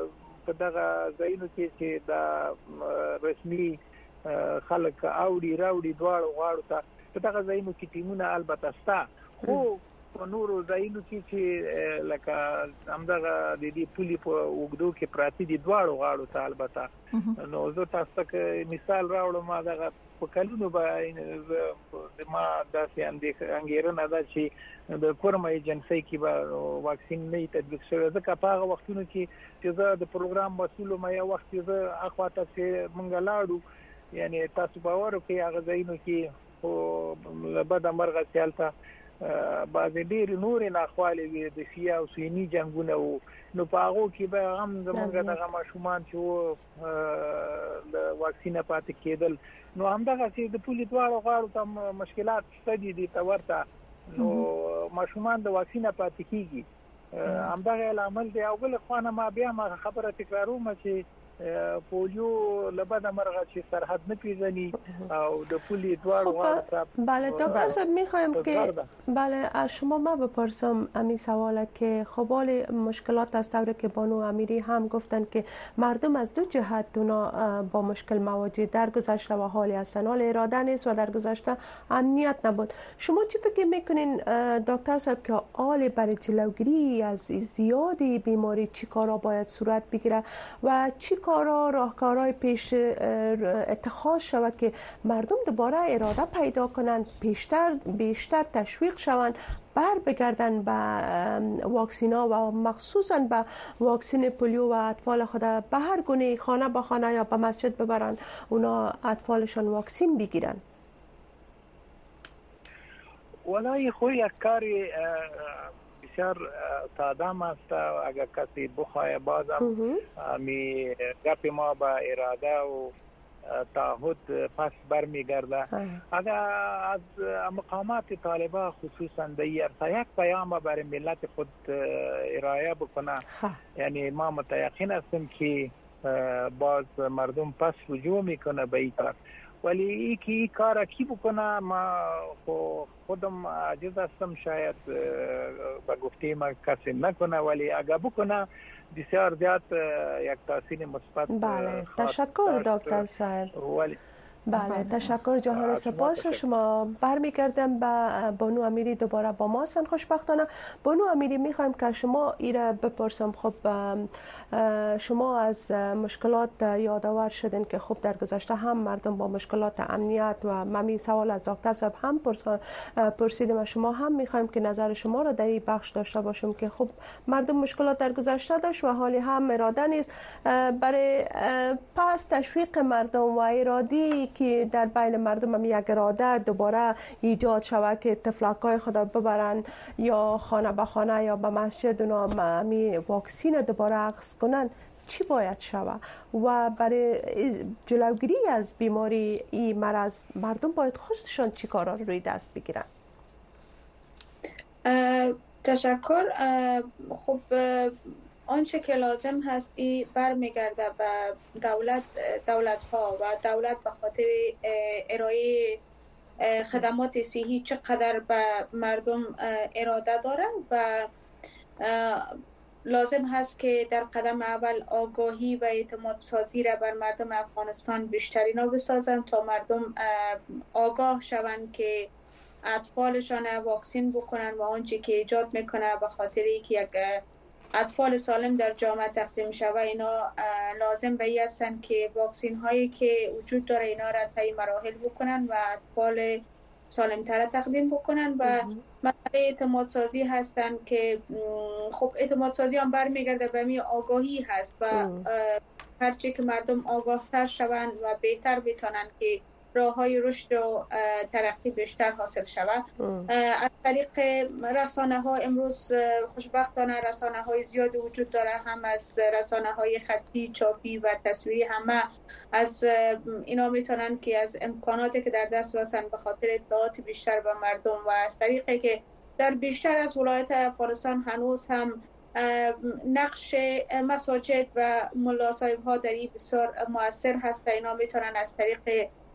په دغه ځایونو کې چې د رسمي خلک اوړي راوړي دواړو غاړو ته په دغه ځایونو کې ټیمونه البته ستا خو په نورو ځایونو کې چې لکه همدغه د دې پولي په وګړو کې پراتی دي دواړو غاړو ته البته نو زه تاسو ته مثال راوړم دغه په کلونو باندې ما داسې انګیرنه ده چې د کورم ایجنسي کې به واکسین نه تطبیق شوی ځکه په هغه وختونو کې چې زه د پروګرام مسؤل مې یو وخت زه اخواته چې مونږ لاړو یعنی تاسو باور وکړئ هغه ځایونو کې خو بعد مرغه سیالته بعض ډیر نور نه خواله وي د سیا او سینی جنگونه نو په هغه کې به هم زمونږ دغه ماشومان چې د واکسینه پاتې کېدل نو همدغه چې د پولی دواړو غاړو ته مشکلات شته دي تورته نو ماشومان د واکسینه پاتې کیږي همدغه عمل دی او بل خوانه ما بیا ما خبره تکراروم چې پولیو لبد مرغه چې سرحد نه پیژني او د پولی دواړو غاړو ته بله دکتر صاحب میخوایم که بله از شما ما بپرسم امی سواله که خب مشکلات از طوری که بانو امیری هم گفتن که مردم از دو جهت اونا با مشکل مواجه در گذشته و حالی هستن حال اراده نیست و در گذشته امنیت نبود شما چی فکر میکنین دکتر صاحب که حال برای جلوگیری از ازدیاد بیماری چی کارا باید صورت بگیره و چی کارا راهکارهای پیش اتخاذ شود که مردم دوباره اراده پیدا کنند بیشتر تشویق شوند بر بگردن به واکسینا و مخصوصا به واکسین پولیو و اطفال خود به هر گونه خانه به خانه یا به مسجد ببرن اونا اطفالشان واکسین بگیرن ولای خو یک کاری بسیار ساده است اگر کسی بخواه بازم می گپ ما با اراده و تعهد پس برمیگرده اگر از مقامات طالبان خصوصا در یک پیام برای ملت خود ارائه بکنه یعنی ما متیقن هستیم که باز مردم پس رجوع میکنه به این طرف ولی این کار کی بکنه ما خودم عاجز هستم شاید به گفته ما کسی نکنه ولی اگر بکنه بسیار زیاد یک تاثیر مثبت بله تشکر دکتر صاحب بله تشکر جهان سپاس شما برمیگردم به بانو امیری دوباره با ما هستن خوشبختانه بانو امیری میخوایم که شما ایره بپرسم خب شما از مشکلات یادآور شدین که خب در گذشته هم مردم با مشکلات امنیت و ممی سوال از دکتر صاحب هم پرسیدیم و شما هم میخوایم که نظر شما را در این بخش داشته باشیم که خب مردم مشکلات در گذشته داشت و حالی هم اراده نیست برای پس تشویق مردم و ارادی که در بین مردم هم یک اراده دوباره ایجاد شود که طفلکای خود ببرن یا خانه به خانه یا به مسجد اونا می واکسین دوباره اخذ کنن چی باید شود و برای جلوگیری از بیماری این مرض مردم باید خودشان چی کارا رو روی دست بگیرن؟ تشکر. خب آنچه که لازم هست ای برمیگرده به دولت ها و دولت به خاطر ارائه خدمات صحی چقدر به مردم اراده دارن و لازم هست که در قدم اول آگاهی و اعتماد سازی را بر مردم افغانستان بیشتری بسازن تا مردم آگاه شوند که اطفالشان واکسین بکنن و آنچه که ایجاد میکنه به خاطر اینکه یک اطفال سالم در جامعه تقدیم شود اینا لازم به این هستند که واکسین هایی که وجود داره اینا را طی مراحل بکنن و اطفال سالم تر تقدیم بکنن و مسئله اعتماد سازی هستند که خب اعتماد سازی هم برمیگرده به می آگاهی هست و هرچی که مردم آگاه تر شوند و بهتر بتونن که راه های رشد و ترقی بیشتر حاصل شود. از طریق رسانه ها امروز خوشبختانه رسانه های زیاد وجود داره، هم از رسانه های خطی، چاپی و تصویری، همه از اینا میتونن که از امکاناتی که در دست هستند به خاطر اطلاعات بیشتر به مردم و از طریقی که در بیشتر از ولایت افغانستان هنوز هم نقش مساجد و ملا صاحب ها در این بسیار مؤثر هست. اینا میتونن از طریق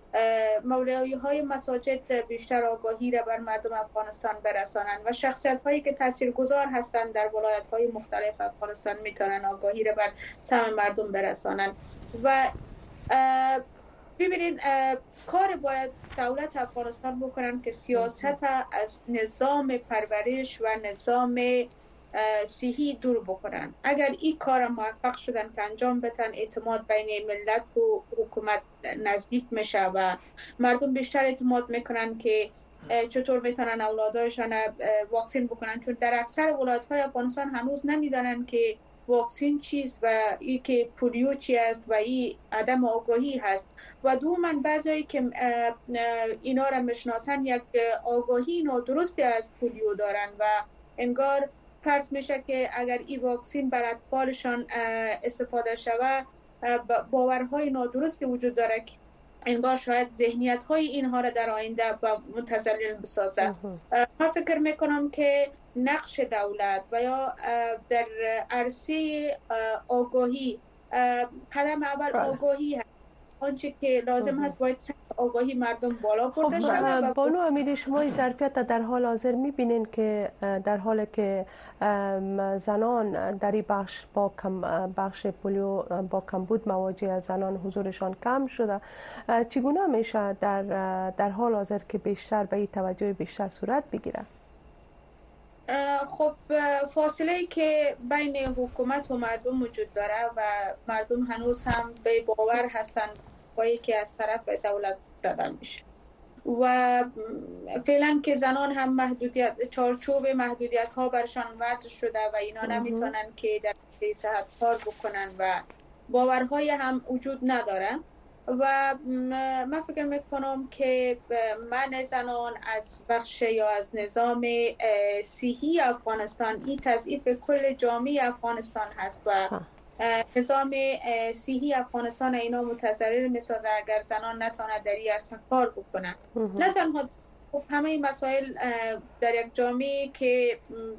مولوی های مساجد بیشتر آگاهی را بر مردم افغانستان برسانند و شخصیت هایی که تاثیرگذار هستند در ولایت های مختلف افغانستان میتونن آگاهی را بر سهم مردم برسانند. و ببینید کار باید دولت افغانستان بکنن که سیاست از نظام پرورش و نظام صحی دور بکنن. اگر این کار موفق شدن که انجام بدن، اعتماد بین ملت و حکومت نزدیک میشه و مردم بیشتر اعتماد میکنن که چطور میتونن اولادایشان واکسین بکنن، چون در اکثر ولایت‌های افغانستان هنوز نمیدونن که واکسین چیست و این که پولیو چی است و این عدم آگاهی هست. و دوما بعضی که اینا را میشناسن یک آگاهی نادرستی از پولیو دارن و انگار فرض میشه که اگر این واکسین بر اطفالشان استفاده شود باورهای نادرستی وجود داره که انگار شاید ذهنیت‌های اینها را در آینده متزلزل بسازه. من فکر میکنم که نقش دولت و یا در عرصه آگاهی قدم اول آگاهی هست. آنچه که لازم هست باید آگاهی مردم بالا برده شود. بانو امیری، شما این ظرفیت در حال حاضر میبینین که در حالی که زنان در این بخش پولیو با کمبود مواجه از زنان حضورشان کم شده، چگونه میشه در حال حاضر که بیشتر به این توجه بیشتر صورت بگیره؟ خب فاصله که بین حکومت و مردم وجود داره و مردم هنوز هم به باور هستند با که از طرف دولت داده میشه و فعلا که زنان هم محدودیت چارچوب محدودیت ها برشان وضع شده و اینا نمیتونن که در صحت کار بکنن و باورهای هم وجود نداره و من فکر میکنم که منع زنان از بخش یا از نظام صحی افغانستان این تضعیف کل جامعه افغانستان هست و نظام صحی افغانستان اینا متضرر میسازه اگر زنان نتواند در این عرصه کار بکنن. نه تنها همه مسائل در یک جامعه که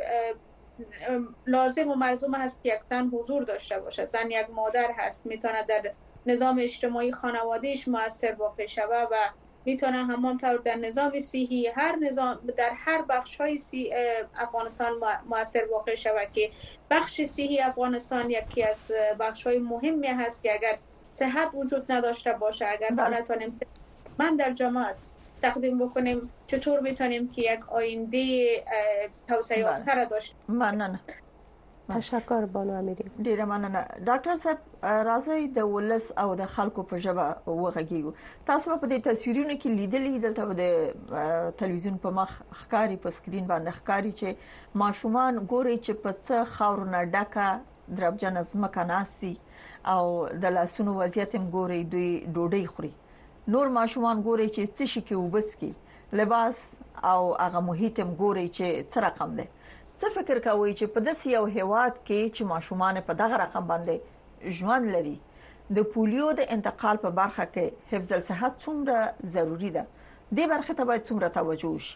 لازم و ملزوم هست که یک زن حضور داشته باشد، زن یک مادر هست، میتونه در نظام اجتماعی خانوادهش مؤثر واقع شود و میتونه همانطور در نظام صحی هر نظام در هر بخش‌های افغانستان مؤثر واقع شود که بخش صحی افغانستان یکی از بخش‌های مهمی هست که اگر صحت وجود نداشته باشه، اگر نتونیم من در جامعه تقدیم بکنیم، چطور میتونیم که یک آینده توسعه یافته را داشته باشیم؟ تشکر بانو امیری. ډیره مننه ډاکټر صاحب. راځي د ولس او د خلکو په ژبه وغږیږو. تاسو په دې تصویرونو کې لیدلې دلته د تلویزیون په مخ ښکاری په سکرین باندې ښکاری چې ماشومان ګوري چې په څه خاورونه ډکه دربجن ځمکه ناسي او د لاسونو وضعیت هم ګوري دوی ډوډۍ خوري. نور ماشومان ګوري چې څه شي کې وبسکي لباس او هغه محیط هم ګوري چې څه رقم ده. څه فکر کوئ چې په داسې یو هیواد کې چې ماشومان په دغه رقم باندې ژوند لري د پولیو د انتقال په برخه کې حفظ الصحت څومره ضروری ده؟ دې برخه ته باید څومره توجه وشي؟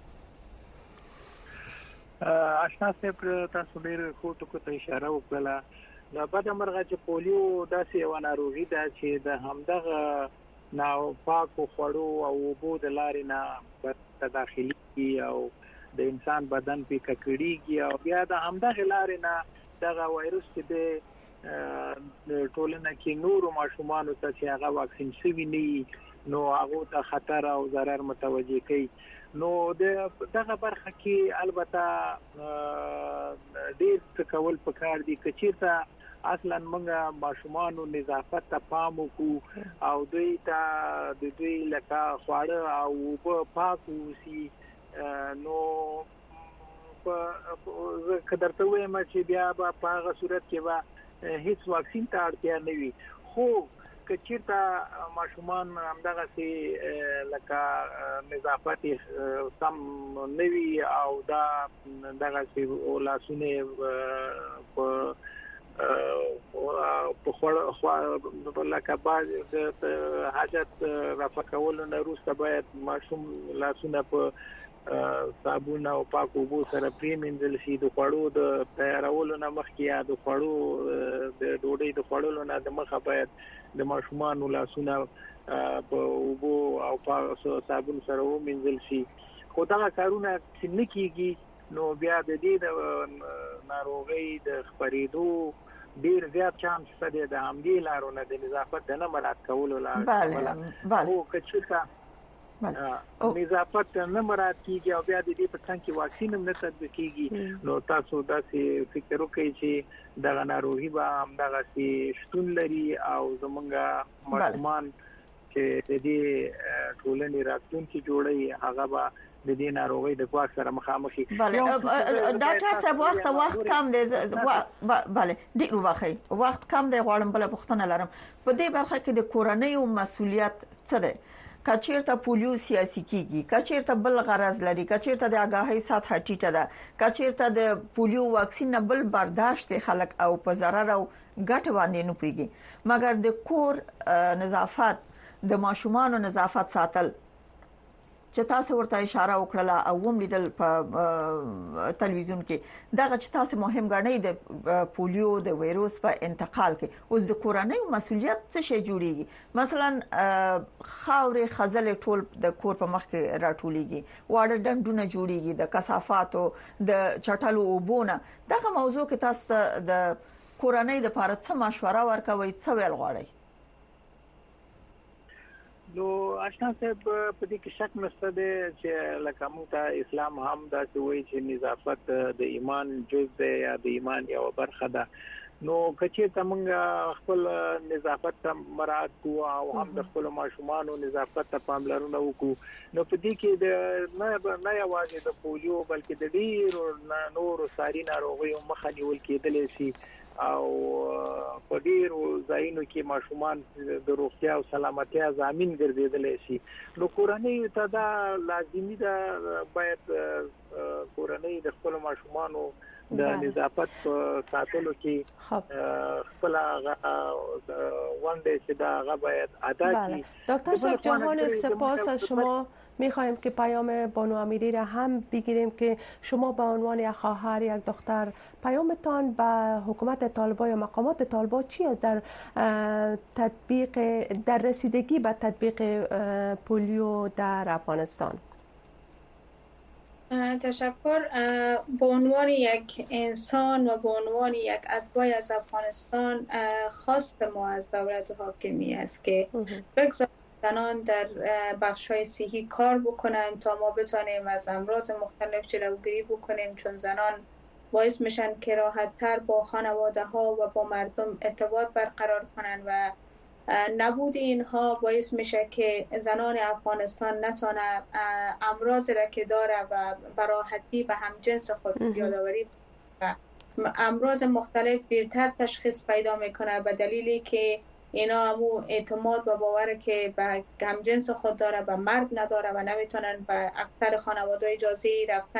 آشنا صاحب تاسو ډېر ښه ټکو ته اشاره وکړه. دا بده مرغه چې پولیو داسې یو ناروغي ده چې د همدغه ناپاکو خوړو او اوبو د لارې نه داخلي او د انسان بدن په ککړیږي او بیا د همدغه لارې نه دغه وایروس چې د ټولنه کې نور ماشومان ته چې هغه واکسین شوی نه نو هغه ته خطر او ضرر متوجه کوي. نو دغه برخه کې البته ډېر څه کول پکار دي چې چیرته اصلا موږ ماشومان او نظافت ته پام وکړو او دوی ته د دوی لکه خواړه او په پاک وسی. نو په کدرته وایم چې بیا په هغه صورت کې به هیڅ واکسین ته اړتیا نه وي. خو که چیرته ماشومان همدغه سي لکه نظافت سم نه وي او دغه سي لاسونه په خو لکه باز د حاجت رافع کول نه وروسته باید ماشوم لاسونه په صابون او پاک اوبو سره پریمنځل شي. د خوړو د تیارولو نه مخکې یا د خوړو د ډوډۍ د خوړلو نه د مخه باید د ماشومان لاسونه په اوبو او پاک صابون سره ومنځل شي. خو دا کارونه چې نه کیږي نو بیا د دې د ناروغي د خپرېدو ډیر زیات چانس شته د همدې لارونه د نظافت د نه مراعات کولو لپاره. او کچته نظافت نه مراعات کیږي او بیا د دې په څنګه کې واکسین هم نه تطبیق کیږي نو تاسو داسې فکر وکړئ چې دا ناروغي به هم دغه شتون لري او زمونږ ماشومان چې د دې ټولنې راتلونکي جوړي هغه به د دې ناروغي د ګواښ سره مخامخ شي. ډاکټر صاحب وخت کم دی. ډیر وخت کم دی. غواړم بل پوښتنه لرم. په دې برخه کې د کورنۍ او مسؤلیت څه دی؟ کچیرته پولیو سیاسي کیږي، کچیرته بل غرض لري، کچیرته د آگاهی سطح ټیټه ده، کچیرته د پولیو واکسین نه بل برداشت خلک او په ضرر او ګټه باندې نه پیږي، مګر د کور نظافت د ماشومان نظافت ساتل چې تاسو ورته اشاره وکړه او هم لیدل په تلویزیون کې دغه چې تاسو مهم ګڼئ د پولیو د وایروس په انتقال کې اوس د کورنۍ مسؤلیت څه شي جوړیږي؟ مثلا خاورې خزل ټول د کور په مخ کې راټولېږي، واړه ډنډونه جوړیږي د کثافاتو د چټلو وبونه. دغه موضوع کې تاسو د کورنۍ لپاره څه مشوره ورکوي، څه ویل غواړئ؟ نو آشنا صاحب په دې کې شک نشته دی چې لکه موږ ته اسلام هم دا کوي چې نظافت د ایمان جز دی یا د ایمان یو برخه ده. نو کچې ته موږ خپل نظافت ته مراعات کوو او هم د خپل ماشومانو نظافت ته پاملرنه وکړو نو په دې کې د نه یوازې د پولیو بلکې د ډیرو نورو ساري ناروغیو مخه نیول کېدلی شي او په ډیرو ځایونو کې ماشومان د روغتیا او سلامتیا ضامن ګرځیدل شي. نو کورنۍ ته دا لازمي ده باید کورنۍ د خپل ماشومانو د نظافت ساتلو کې خپل وانده چې دا هغه باید ادا کړي. دکتر صاحب جهان سپاس از شما. می‌خوایم که پیام بانو امیری را هم بگیریم که شما به عنوان یک خواهر یک دختر پیامتان به حکومت طالبان یا مقامات طالبان چی است در رسیدگی به تطبیق پولیو در افغانستان؟ تشکر. به عنوان یک انسان و به عنوان یک اتباع از افغانستان خواست ما از دولت حاکمی است که بگذارد زنان در بخش‌های صحی کار بکنن تا ما بتونیم از امراض مختلف جلوگیری بکنیم، چون زنان باعث میشن که راحت‌تر با خانواده ها و با مردم ارتباط برقرار کنن و نبود اینها باعث میشه که زنان افغانستان نتونه امراض را که داره و براحتی به همجنس خود یادآوری و امراض مختلف دیرتر تشخیص پیدا میکنه به دلیلی که اینا همو اعتماد و باور که به همجنس خود داره به مرد نداره و نمیتونن به اکثر خانواده اجازه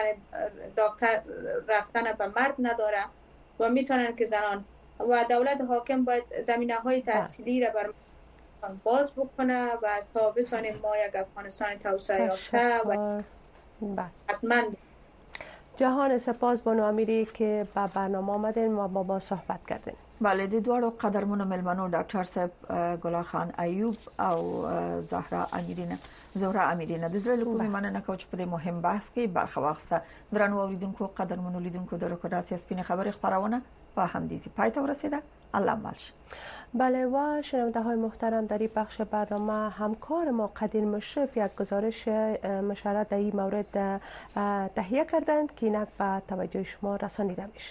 رفتن به مرد نداره و میتونن که زنان و دولت حاکم باید زمینه‌های تحصیلی را بر باز بکنه و تا بتونیم ما یک افغانستان توسعه یافته و حتما. جهان سپاس بانو امیری که به برنامه آمدین و با صحبت کردین. بله، د دوړو قدرمنو ملمنو ډاکټر صاحب ګلا خان ایوب او زهرا امیرینه د زړه له کومې مننه کوم چې په دې مهم بحث کې برخه واخیسته. درنو اوریدونکو قدرمنو لیدونکو د روکراسي سپینې خبرې خبرونه په همدې پای ته ورسیده. الله مالش. بله و شنونده های محترم، در این بخش برنامه همکار ما قدیر مشرف یک گزارش مشورت در این مورد تهیه کردند که اینک به توجه شما رسانیده میشه.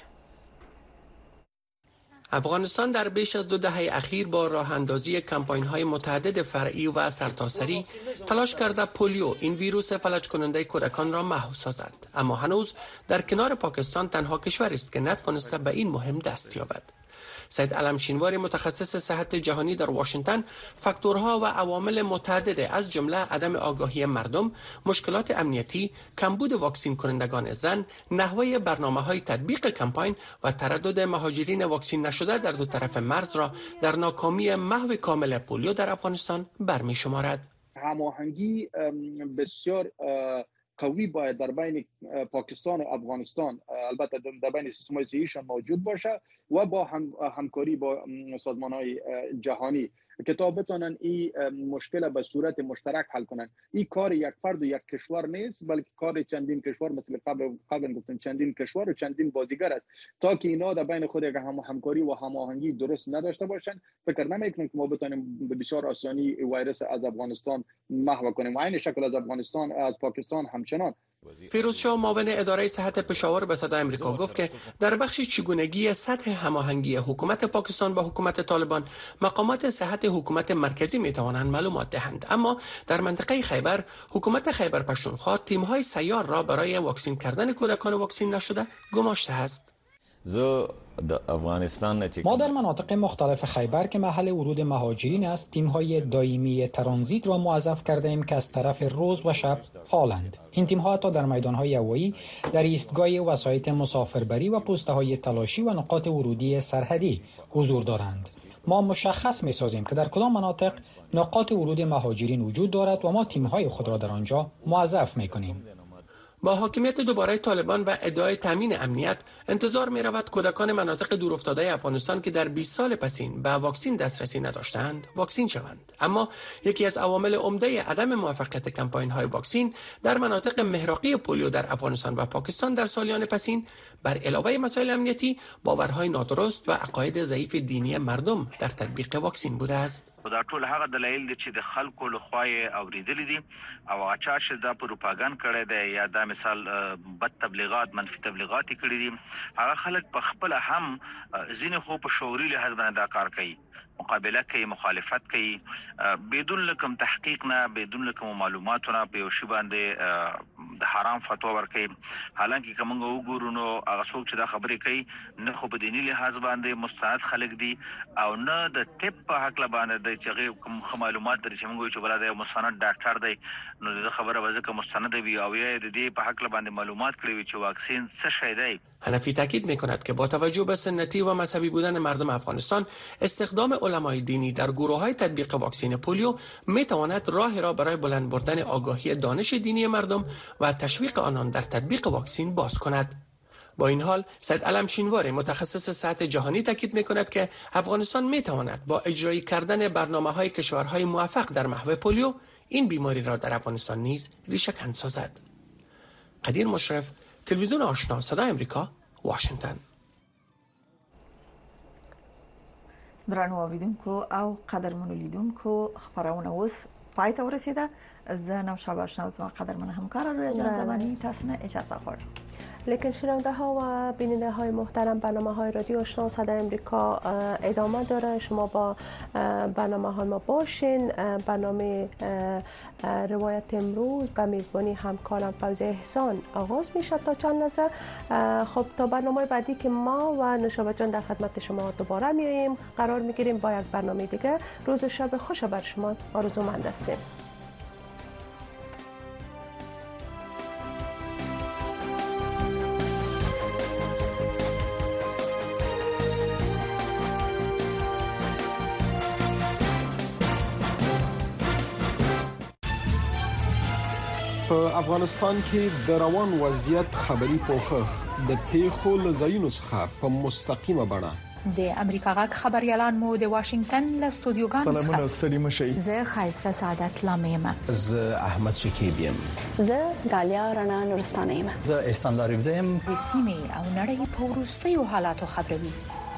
افغانستان در بیش از 2 دهه اخیر با راه اندازی کمپاین‌های متعدد فرعی و سرتاسری تلاش کرده پولیو، این ویروس فلج کننده کودکان را محو سازد، اما هنوز در کنار پاکستان تنها کشوری است که نتوانسته به این مهم دست یابد. سید علم شینواری متخصص صحت جهانی در واشنگتن فاکتورها و عوامل متعدد از جمله عدم آگاهی مردم، مشکلات امنیتی، کمبود واکسین کنندگان زن، نحوه برنامه‌های تطبیق کمپاین و تردد مهاجرین واکسین نشده در دو طرف مرز را در ناکامی محو کامل پولیو در افغانستان برمی‌شمارد. هماهنگی بسیار قوی باید در بین پاکستان و افغانستان البته در بین سیستم‌های سیاسی موجود باشه و با همکاری با سازمان‌های جهانی که تا بتونن این مشکل به صورت مشترک حل کنن. این کار یک فرد و یک کشور نیست، بلکه کار چندین کشور، مثل قبل گفتم چندین کشور و چندین بازیگر است. تا که اینا در بین خود یک همکاری و هماهنگی درست نداشته باشن، فکر نمی‌کنم که ما بتونیم به بسیار آسانی ویروس از افغانستان محو کنیم. و این شکل از افغانستان از پاکستان همچنان. فیروز شاه معاون اداره صحت پشاور به صدای آمریکا گفت که در بخش چگونگی سطح هماهنگی حکومت پاکستان با حکومت طالبان مقامات صحت حکومت مرکزی میتوانند معلومات دهند، اما در منطقه خیبر حکومت خیبر پختونخوا تیم‌های سیار را برای واکسین کردن کودکان واکسین نشده گماشته است. ما در مناطق مختلف خیبر که محل ورود مهاجرین است تیم‌های دائمی ترانزیت را موظف کرده ایم که از طرف روز و شب فعالند. این تیم‌ها حتی در میدان‌های هوایی، در ایستگاه وسایط مسافربری و پست‌های تلاشی و نقاط ورودی سرحدی حضور دارند. ما مشخص می‌سازیم که در کدام مناطق نقاط ورود مهاجرین وجود دارد و ما تیم‌های خود را در آنجا موظف می‌کنیم. با حاکمیت دوباره طالبان و ادعای تامین امنیت انتظار می رود کودکان مناطق دورافتاده افغانستان که در 20 سال پسین به واکسین دسترسی نداشتند واکسین شوند. اما یکی از عوامل عمده عدم موفقیت کمپاین های واکسین در مناطق محراقی پولیو در افغانستان و پاکستان در سالیان پسین بر علاوه مسائل امنیتی باورهای نادرست و عقاید ضعیف دینی مردم در تطبیق واکسین بوده است. دا ټول هغه دلایل دي چې د خلکو لخوا اوریدلې دي او هغه چې دا پروپاګاندا کړي دي یا دا مثال بد تبلیغات منفي تبلیغات کړي دي هغه خلک په خپل هم ځینې خو په شعوري لحاظ باندې دا کار کوي، مقابله کوي، مخالفت کوي بدون لکم تحقیق نه، بدون لکم معلومات نه، په یو شی باندې د حرام فتوا ورکوي. حالانکه کومه وګورو نو هغه څوک چې دا خبرې کوي نه خو په دیني لحاظ باندې مستند خلک دي او نه د طب په حق باندې د چې کوم معلومات لري چې موږ چې بلاد یو مستند ډاکټر دی نو د خبره وځکه مستند وي او یې د دې په حق باندې معلومات کړی چې واکسین څه شی دی. حنفی تاکید می‌کند که با توجه به سنتی و مذهبی بودن مردم افغانستان استخدام علمای دینی در گروه‌های تطبیق واکسین پولیو می‌تواند راهی را برای بلند بردن آگاهی دانش دینی مردم و تشویق آنان در تطبیق واکسین باز کند. با این حال سید علم شینواری متخصص صحت جهانی تاکید می‌کند که افغانستان می‌تواند با اجرایی کردن برنامه‌های کشورهای موفق در محو پولیو این بیماری را در افغانستان نیز ریشه‌کن سازد. قدیر مشرف، تلویزیون آشنا، صدای آمریکا، واشنگتن. درنو اوریدونکو او قدرمنو لیدونکو خبرونه اوس پای ته ورسیده. زه نو شب آشنا زما قدرمن همکار رویا جان زمانی تاسو نه اجازه غواړم. لیکن شنونده ها و بیننده های محترم برنامه های رادیو آشنا صدای آمریکا ادامه داره. شما با برنامه های ما باشین. برنامه روایت امروز به میزبانی همکارم فوزی احسان آغاز میشه تا چند لحظه. خب تا برنامه بعدی که ما و نوشابه جان در خدمت شما دوباره میاییم قرار میگیریم با یک برنامه دیگه. روز و شب خوش بر شما آرزومند هستیم. په افغانستان کې د روان وضعیت خبري پوښښ د پیښو لزاینو څخه په مستقیمه بڼه د امریکا غږ خبريالان مو د واشنگټن له استودیوګانو سلامونه ستړي مشئ. زه خایسته سعادت لامیم. زه احمد شکیب یم. زه غالیا رڼا نورستانه یم. زه احسان لاریب یم. د سیمې او نړۍ په وروستیو حالاتو خبروي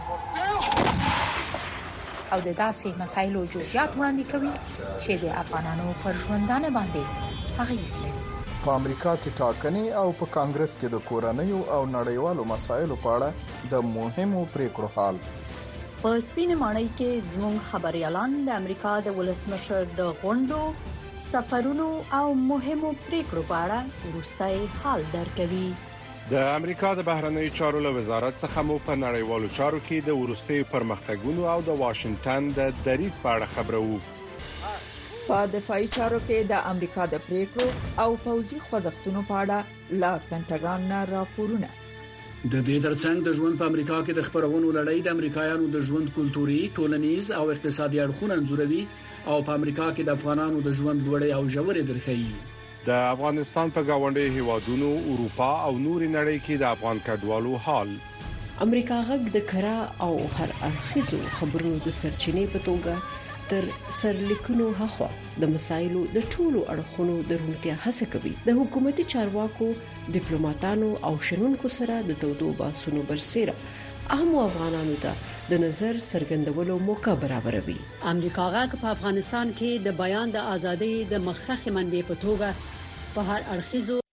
او د داسې مسایلو جزئیات وړاندې کوي چې د افغانانو پر ژوندانه باندې اغیز لري. په امریکا کې ټاکنې او په کانګرس کې د کورنیو او نړیوالو مسایلو په اړه د مهمو پریکړو حال. په سپینې ماڼۍ کې زموږ خبريالان د امریکا د ولسمشر د غونډو، سفرونو او مهمو پریکړو په اړه وروستي حال درکوي. د امریکا د بهرنیو چارو له وزارت څخه مو په نړیوالو چارو کې د وروستي پرمختګونو او د واشنگټن د دریځ په اړه خبرو. په دفاعي چارو کې د امریکا د پریکړو او پوځي خوځښتونو په اړه لا پینټاګان نه راپورونه. د دې ترڅنګ د ژوند په امریکا کې د خبرونو لړۍ د امریکایانو د ژوند کلتوري، ټولنیز او اقتصادي اړخونه انځوروي او په امریکا کې د افغانانو د ژوند لوړې او ژورې درخي. د افغانستان په گاونډي هیوادونو اروپا او نور نړۍ کې د افغان کډوالو حال. امریکا غږ د کرا او هر اړخیزو خبرونو د سرچینې په توګه تر سرلیکونو هخوا د مسایلو د ټولو اړخونو د روڼتیا هڅه کوي. د حکومتي چارواکو، ډیپلوماټانو او شنونکو سره د تودو باسونو برسېره اهم افغانانو ته د نظر څرګندولو موقع برابروي. امریکا غږ په افغانستان کې د بیان د ازادۍ د مخکښ منبع په توګه په هر اړخیزو